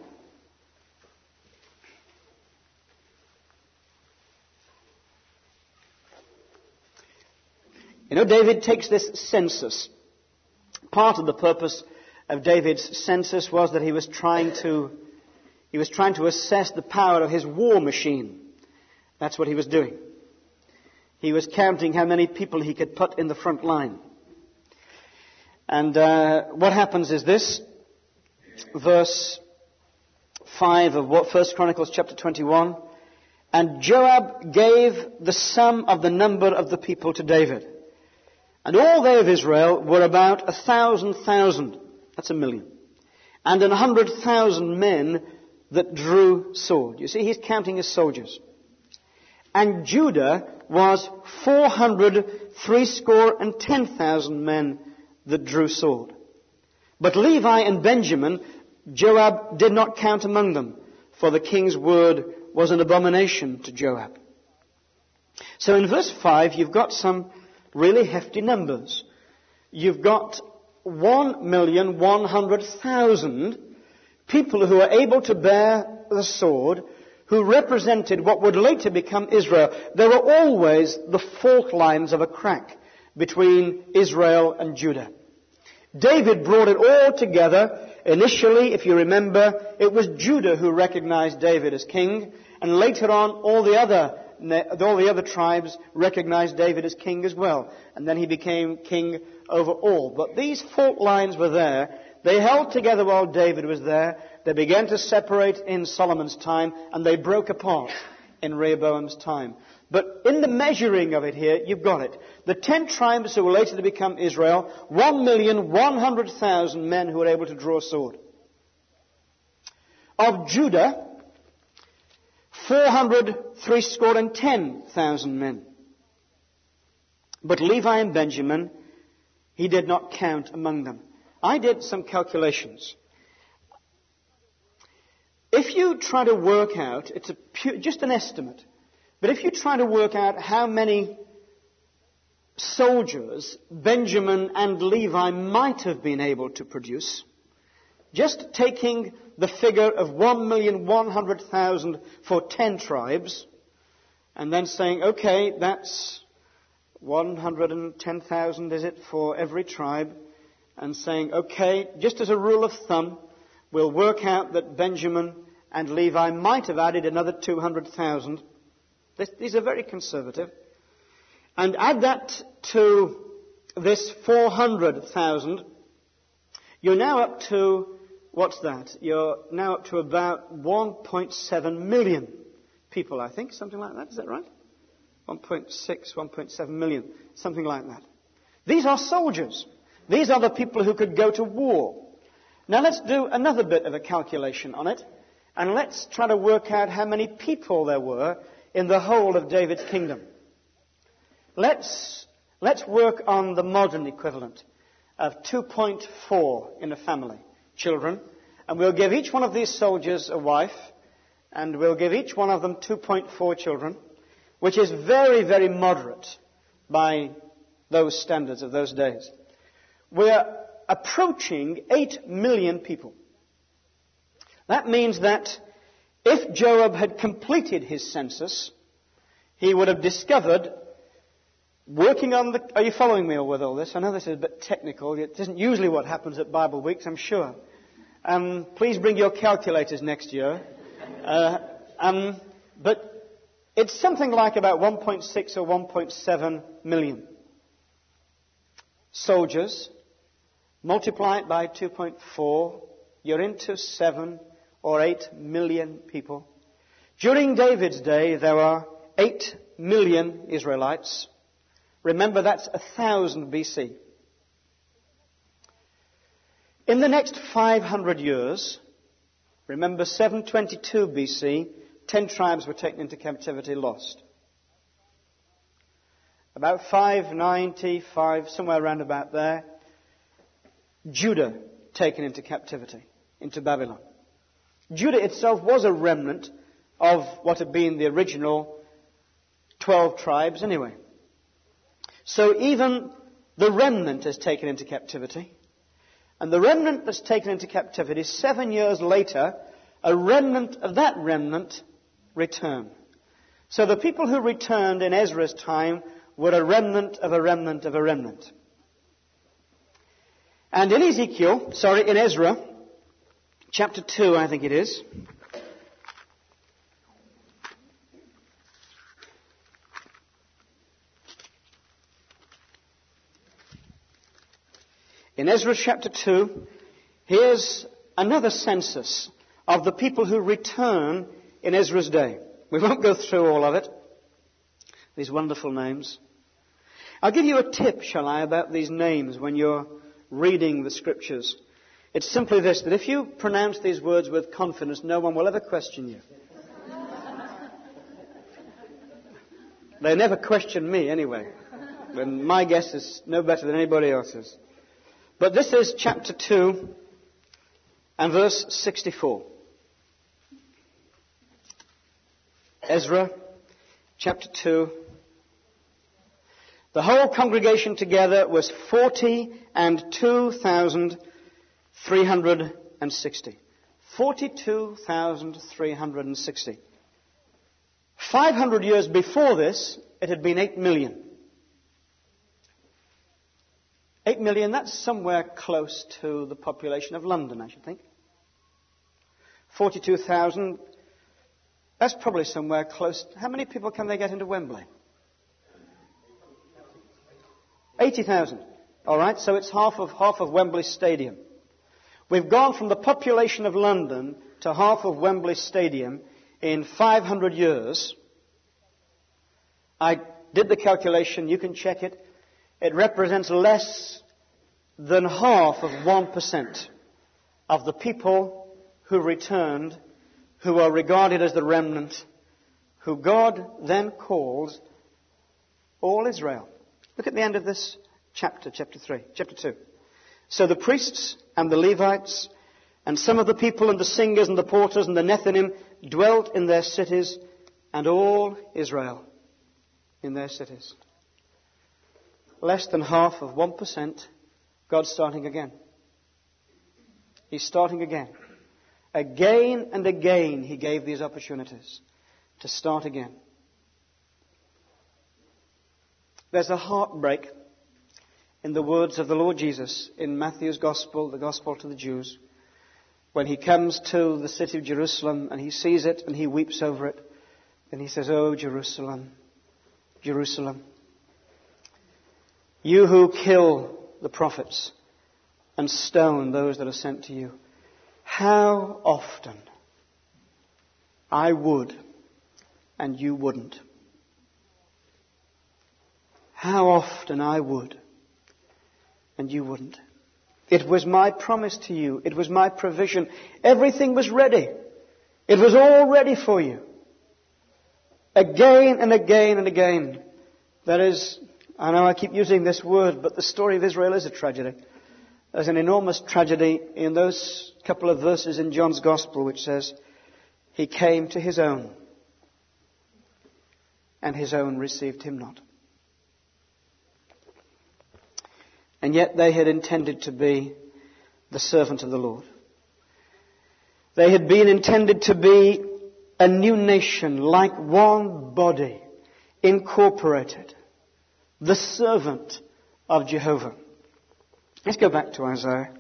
A: You know, David takes this census. Part of the purpose of David's census was that he was trying to assess the power of his war machine. That's what he was doing. He was counting how many people he could put in the front line. And what happens is this, verse 5 of 1 Chronicles chapter 21, and Joab gave the sum of the number of the people to David. And all they of Israel were about 1,000,000. That's 1,000,000. And 100,000 men that drew sword. You see, he's counting his soldiers. And Judah was 410,000 men that drew sword. But Levi and Benjamin, Joab did not count among them, for the king's word was an abomination to Joab. So in verse 5, you've got some really hefty numbers. You've got 1,100,000 people who are able to bear the sword, who represented what would later become Israel. There were always the fault lines of a crack between Israel and Judah. David brought it all together. Initially, if you remember, it was Judah who recognized David as king, and later on all the other tribes recognized David as king as well. And then he became king over all. But these fault lines were there. They held together while David was there. They began to separate in Solomon's time, and they broke apart in Rehoboam's time. But in the measuring of it here, you've got it. The 10 tribes who were later to become Israel, 1,100,000 men who were able to draw a sword. Of Judah, 410,000 men. But Levi and Benjamin, he did not count among them. I did some calculations. If you try to work out, it's just an estimate, but if you try to work out how many soldiers Benjamin and Levi might have been able to produce, just taking the figure of 1,100,000 for 10 tribes, and then saying, okay, that's 110,000, is it, for every tribe, and saying, okay, just as a rule of thumb, we'll work out that Benjamin and Levi might have added another 200,000. These are very conservative. And add that to this 400,000, you're now up to what's that? You're now up to about 1.7 million people, I think. Something like that. Is that right? 1.6, 1.7 million. Something like that. These are soldiers. These are the people who could go to war. Now let's do another bit of a calculation on it. And let's try to work out how many people there were in the whole of David's kingdom. Let's work on the modern equivalent of 2.4 in a family, children. And we'll give each one of these soldiers a wife. And we'll give each one of them 2.4 children, which is very, very moderate by those standards of those days. We're approaching 8 million people. That means that if Joab had completed his census, he would have discovered, working on the... Are you following me with all this? I know this is a bit technical. It isn't usually what happens at Bible weeks, I'm sure. Please bring your calculators next year. But it's something like about 1.6 or 1.7 million soldiers. Multiply it by 2.4, you're into 7 or 8 million people. During David's day, there were 8 million Israelites. Remember, that's 1000 BC. In the next 500 years, remember 722 BC, 10 tribes were taken into captivity, lost. About 595, somewhere around about there, Judah taken into captivity, into Babylon. Judah itself was a remnant of what had been the original 12 tribes anyway. So even the remnant is taken into captivity. And the remnant that's taken into captivity, 7 years later, a remnant of that remnant return. So the people who returned in Ezra's time were a remnant of a remnant of a remnant. And in in Ezra, chapter 2, I think it is. In Ezra chapter 2, here's another census of the people who return in Ezra's day. We won't go through all of it, these wonderful names. I'll give you a tip, shall I, about these names when you're reading the scriptures. It's simply this, that if you pronounce these words with confidence, no one will ever question you. They never question me anyway. And my guess is no better than anybody else's. But this is chapter 2 and verse 64. Ezra, chapter 2. The whole congregation together was 42,360. 42,360. 500 years before this, it had been 8 million. 8 million, that's somewhere close to the population of London, I should think. 42,000, that's probably somewhere close. How many people can they get into Wembley? 80,000. All right, so it's half of Wembley Stadium. We've gone from the population of London to half of Wembley Stadium in 500 years. I did the calculation, you can check it. It represents less than half of 1% of the people who returned, who are regarded as the remnant, who God then calls all Israel. Look at the end of this chapter 2. So the priests and the Levites and some of the people and the singers and the porters and the Nethinim dwelt in their cities, and all Israel in their cities. Less than half of 1%, God's starting again. He's starting again. Again and again He gave these opportunities to start again. There's a heartbreak in the words of the Lord Jesus in Matthew's Gospel, the Gospel to the Jews, when He comes to the city of Jerusalem and He sees it and He weeps over it. And He says, "Oh, Jerusalem, Jerusalem, you who kill the prophets and stone those that are sent to you. How often I would and you wouldn't. How often I would and you wouldn't. It was my promise to you. It was my provision. Everything was ready. It was all ready for you. Again and again and again. That is, I know I keep using this word, but the story of Israel is a tragedy. There's an enormous tragedy in those couple of verses in John's Gospel which says, He came to His own, and His own received Him not. And yet they had intended to be the servant of the Lord. They had been intended to be a new nation, like one body, incorporated, the servant of Jehovah. Let's go back to Isaiah.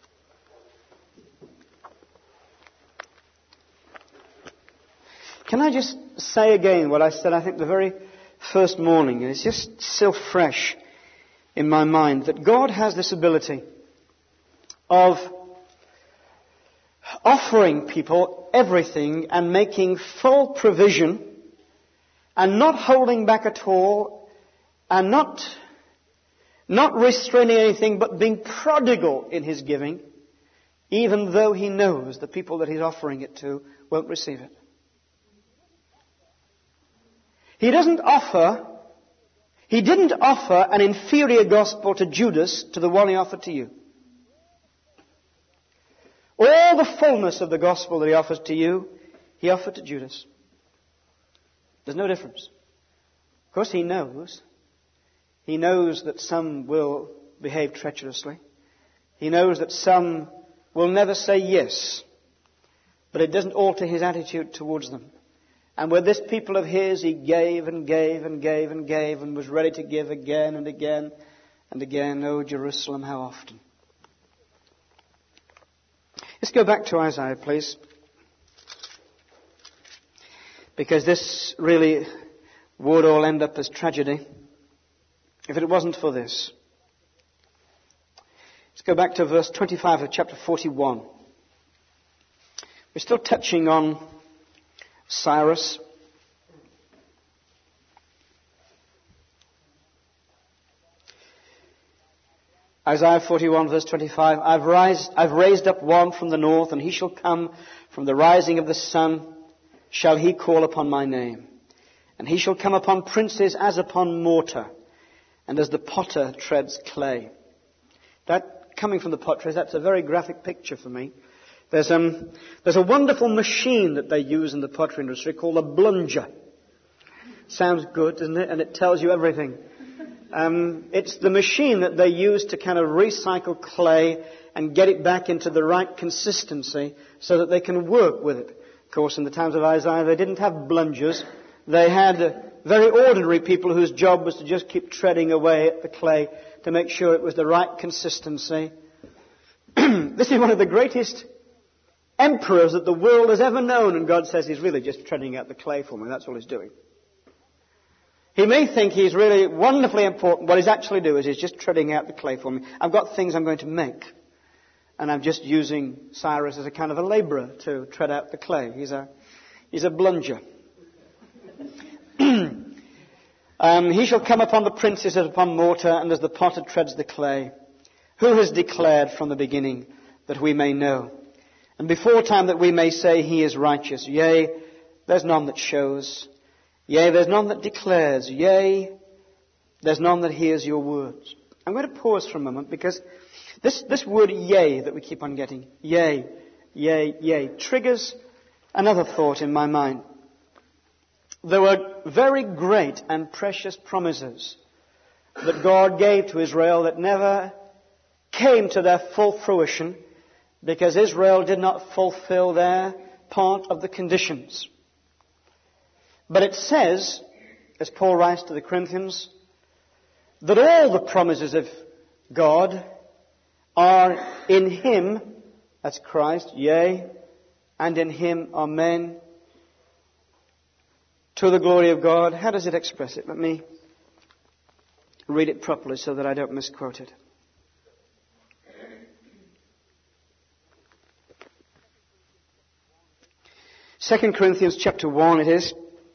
A: Can I just say again what I said, I think, the very first morning, and it's just still fresh in my mind, that God has this ability of offering people everything and making full provision and not holding back at all and not restraining anything but being prodigal in His giving, even though He knows the people that He's offering it to won't receive it. He didn't offer an inferior gospel to Judas to the one He offered to you. All the fullness of the gospel that He offers to you, He offered to Judas. There's no difference. Of course, He knows. He knows that some will behave treacherously. He knows that some will never say yes. But it doesn't alter His attitude towards them. And with this people of His, He gave and gave and gave and gave and was ready to give again and again and again. Oh, Jerusalem, how often. Let's go back to Isaiah, please. Because this really would all end up as tragedy if it wasn't for this. Let's go back to verse 25 of chapter 41. We're still touching on Cyrus. Isaiah 41 verse 25, I've raised up one from the north, and he shall come from the rising of the sun, shall he call upon my name. And he shall come upon princes as upon mortar, and as the potter treads clay. That, coming from the pottery, that's a very graphic picture for me. There's a wonderful machine that they use in the pottery industry called a blunger. Sounds good, doesn't it? And it tells you everything. It's the machine that they use to kind of recycle clay and get it back into the right consistency so that they can work with it. Of course, in the times of Isaiah, they didn't have blungers. They had very ordinary people whose job was to just keep treading away at the clay to make sure it was the right consistency. This is one of the greatest emperors that the world has ever known, and God says He's really just treading out the clay for me. That's all He's doing. He may think He's really wonderfully important. What He's actually doing is He's just treading out the clay for me. I've got things I'm going to make, and I'm just using Cyrus as a kind of a labourer to tread out the clay. He's a blunger. He shall come upon the princes as upon mortar, and as the potter treads the clay. Who has declared from the beginning that we may know? And before time that we may say He is righteous. Yea, there's none that shows. Yea, there's none that declares. Yea, there's none that hears your words. I'm going to pause for a moment because this word yea that we keep on getting, yea, yea, yea, triggers another thought in my mind. There were very great and precious promises that God gave to Israel that never came to their full fruition because Israel did not fulfill their part of the conditions. But it says, as Paul writes to the Corinthians, that all the promises of God are in Him, that's Christ, yea, and in Him, amen, to the glory of God. How does it express it? Let me read it properly so that I don't misquote it. 2 Corinthians chapter 1 it is.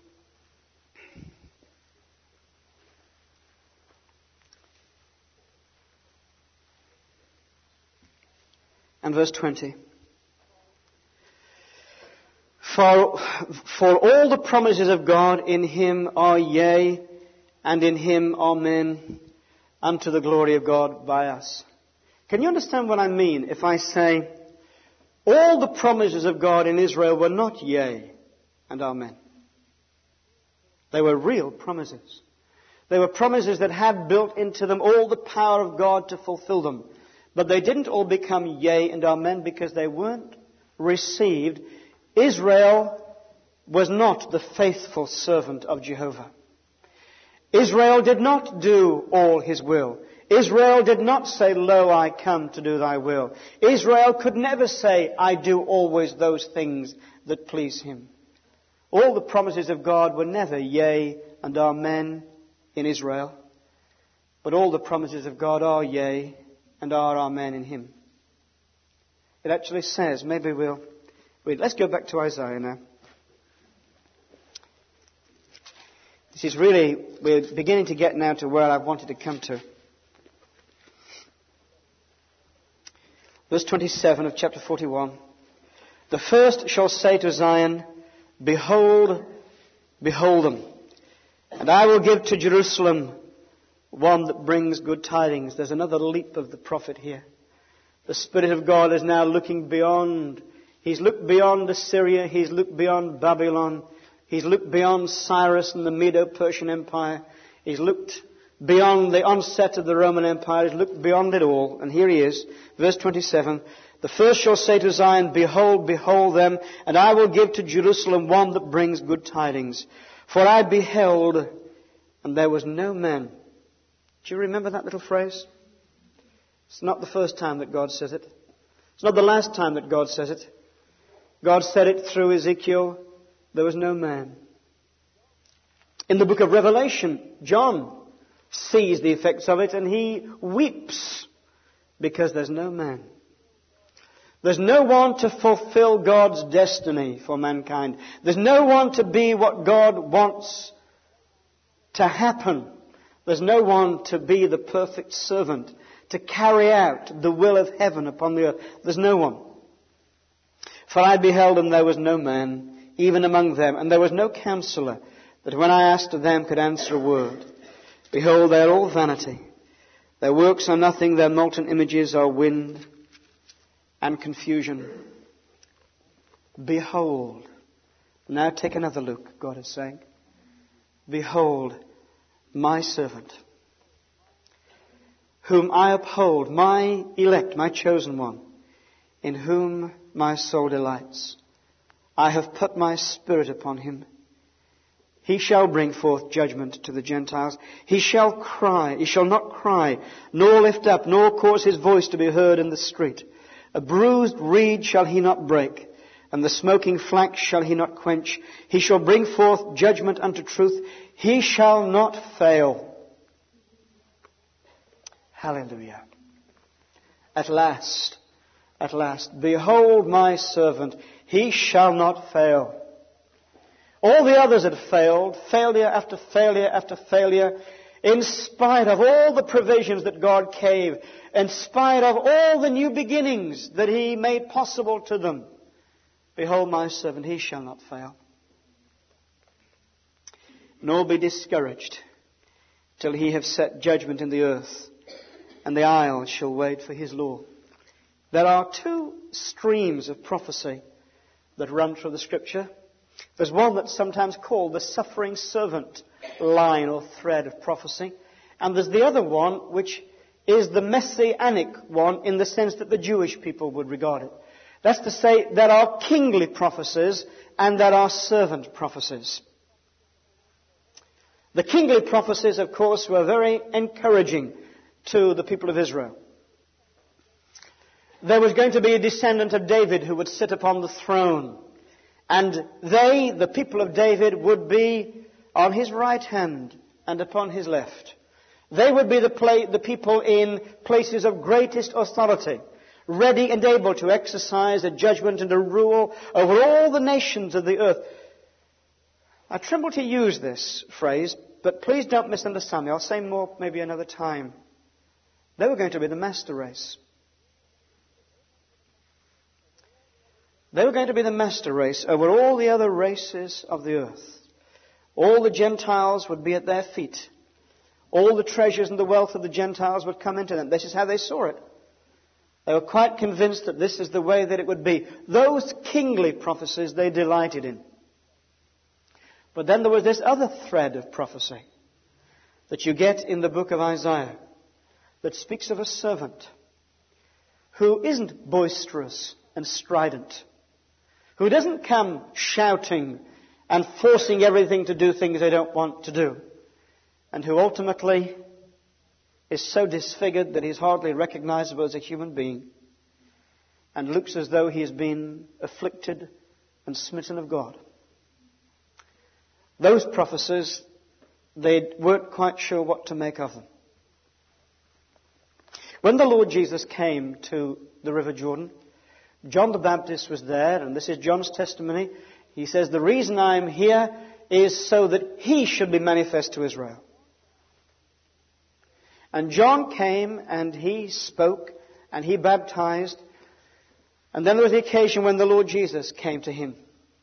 A: And verse 20. For all the promises of God in him are yea, and in him amen, unto the glory of God by us. Can you understand what I mean if I say all the promises of God in Israel were not yea and amen? They were real promises. They were promises that had built into them all the power of God to fulfill them. But they didn't all become yea and amen because they weren't received. Israel was not the faithful servant of Jehovah. Israel did not do all his will. Israel did not say, Lo, I come to do thy will. Israel could never say, I do always those things that please him. All the promises of God were never yea and amen in Israel. But all the promises of God are yea and are amen in him. It actually says, maybe we'll read. Let's go back to Isaiah now. This is really, we're beginning to get now to where I wanted to come to. Verse 27 of chapter 41. The first shall say to Zion, Behold, behold them. And I will give to Jerusalem one that brings good tidings. There's another leap of the prophet here. The Spirit of God is now looking beyond. He's looked beyond Assyria. He's looked beyond Babylon. He's looked beyond Cyrus and the Medo-Persian Empire. He's looked beyond the onset of the Roman Empire. He's looked beyond it all. And here he is, verse 27. The first shall say to Zion, Behold, behold them, and I will give to Jerusalem one that brings good tidings. For I beheld, and there was no man. Do you remember that little phrase? It's not the first time that God says it. It's not the last time that God says it. God said it through Ezekiel. There was no man. In the book of Revelation, John sees the effects of it and he weeps because there's no man. There's no one to fulfill God's destiny for mankind. There's no one to be what God wants to happen. There's no one to be the perfect servant, to carry out the will of heaven upon the earth. There's no one. For I beheld and there was no man, even among them, and there was no counselor, that when I asked of them could answer a word. Behold, they are all vanity. Their works are nothing, their molten images are wind and confusion. Behold. Now take another look, God is saying. Behold, my servant, whom I uphold, my elect, my chosen one, in whom my soul delights. I have put my spirit upon him. He shall bring forth judgment to the Gentiles. He shall not cry, nor lift up, nor cause his voice to be heard in the street. A bruised reed shall he not break, and the smoking flax shall he not quench. He shall bring forth judgment unto truth. He shall not fail. Hallelujah. At last, behold my servant. He shall not fail. All the others had failed, failure after failure after failure, in spite of all the provisions that God gave, in spite of all the new beginnings that he made possible to them. Behold my servant, he shall not fail. Nor be discouraged till he have set judgment in the earth, and the isles shall wait for his law. There are two streams of prophecy that run through the Scripture. There's one that's sometimes called the suffering servant line or thread of prophecy. And there's the other one which is the messianic one in the sense that the Jewish people would regard it. That's to say, there are kingly prophecies and there are servant prophecies. The kingly prophecies, of course, were very encouraging to the people of Israel. There was going to be a descendant of David who would sit upon the throne. And they, the people of David, would be on his right hand and upon his left. They would be the people in places of greatest authority, ready and able to exercise a judgment and a rule over all the nations of the earth. I tremble to use this phrase, but please don't misunderstand me. I'll say more maybe another time. They were going to be the master race. They were going to be the master race over all the other races of the earth. All the Gentiles would be at their feet. All the treasures and the wealth of the Gentiles would come into them. This is how they saw it. They were quite convinced that this is the way that it would be. Those kingly prophecies they delighted in. But then there was this other thread of prophecy that you get in the book of Isaiah that speaks of a servant who isn't boisterous and strident, who doesn't come shouting and forcing everything to do things they don't want to do, and who ultimately is so disfigured that he's hardly recognizable as a human being and looks as though he has been afflicted and smitten of God. Those prophecies, they weren't quite sure what to make of them. When the Lord Jesus came to the River Jordan, John the Baptist was there, and this is John's testimony. He says, the reason I'm here is so that he should be manifest to Israel. And John came and he spoke and he baptized. And then there was the occasion when the Lord Jesus came to him.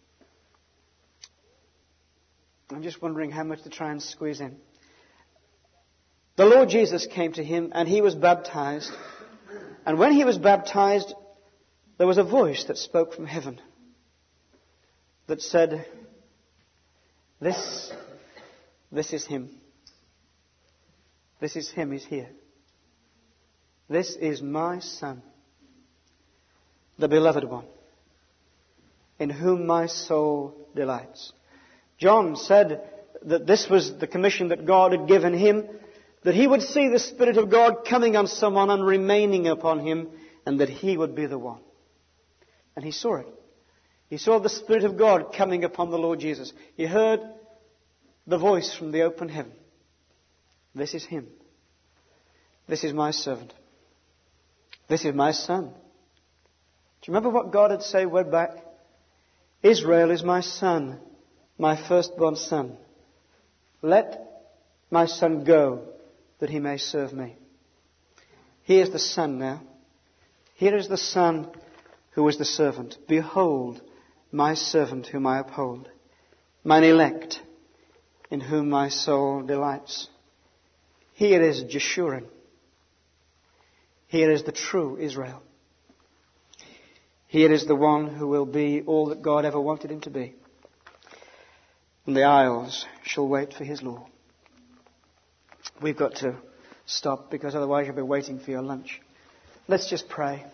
A: I'm just wondering how much to try and squeeze in. The Lord Jesus came to him and he was baptized. And when he was baptized, there was a voice that spoke from heaven that said, This is him. This is him, he's here. This is my Son, the beloved one, in whom my soul delights. John said that this was the commission that God had given him, that he would see the Spirit of God coming on someone and remaining upon him, and that he would be the one. And he saw it. He saw the Spirit of God coming upon the Lord Jesus. He heard the voice from the open heaven. This is him. This is my servant. This is my Son. Do you remember what God had said way back? Israel is my son, my firstborn son. Let my son go that he may serve me. Here is the Son now. Here is the Son who is the servant. Behold, my servant whom I uphold, mine elect, in whom my soul delights. Here is Jeshurun. Here is the true Israel. Here is the one who will be all that God ever wanted him to be. And the isles shall wait for his law. We've got to stop because otherwise you'll be waiting for your lunch. Let's just pray.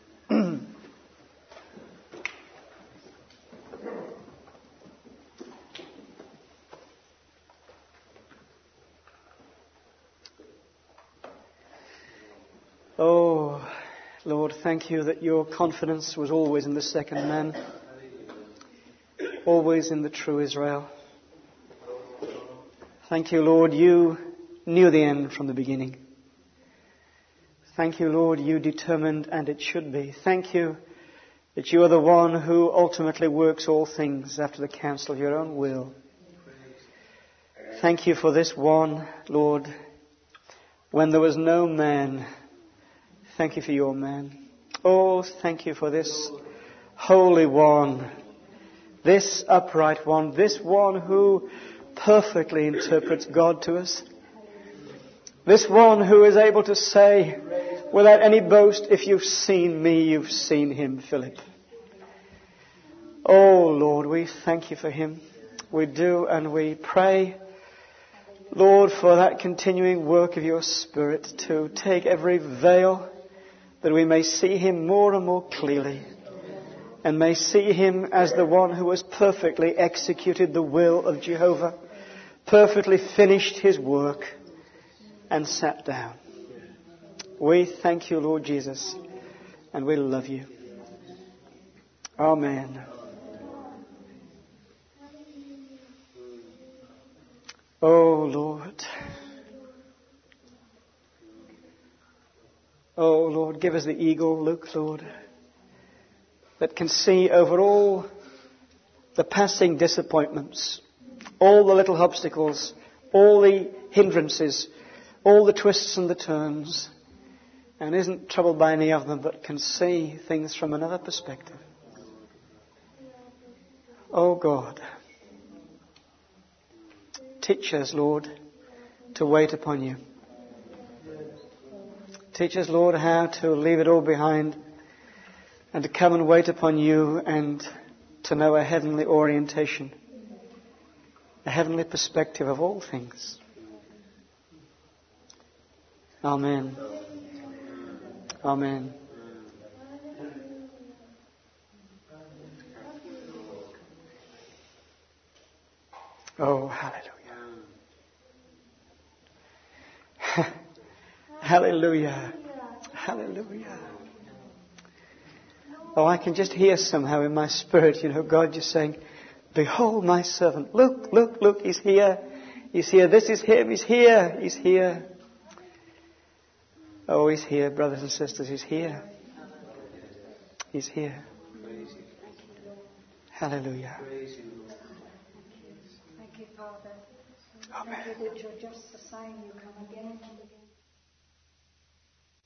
A: Oh, Lord, thank you that your confidence was always in the second man, always in the true Israel. Thank you, Lord, you knew the end from the beginning. Thank you, Lord, you determined and it should be. Thank you that you are the one who ultimately works all things after the counsel of your own will. Thank you for this one, Lord, when there was no man. Thank you for your man. Oh, thank you for this Holy One, this upright one, this one who perfectly interprets God to us. This one who is able to say, without any boast, if you've seen me, you've seen him, Philip. Oh, Lord, we thank you for him. We do, and we pray, Lord, for that continuing work of your Spirit to take every veil, that we may see him more and more clearly, and may see him as the one who has perfectly executed the will of Jehovah, perfectly finished his work, and sat down. We thank you, Lord Jesus, and we love you. Amen. Oh, Lord. Oh, Lord, give us the eagle look, Lord, that can see over all the passing disappointments, all the little obstacles, all the hindrances, all the twists and the turns, and isn't troubled by any of them, but can see things from another perspective. Oh God, teach us, Lord, to wait upon you. Teach us, Lord, how to leave it all behind and to come and wait upon you and to know a heavenly orientation, a heavenly perspective of all things. Amen. Amen. Oh, hallelujah. Hallelujah. Hallelujah. Oh, I can just hear somehow in my spirit, God just saying, behold my servant. Look, look, look, he's here. He's here. This is him. He's here. He's here. Oh, he's here, brothers and sisters. He's here. He's here. Hallelujah.
B: Thank you, Father.
A: Amen.
B: Thank you that you're just the same. You come again and again.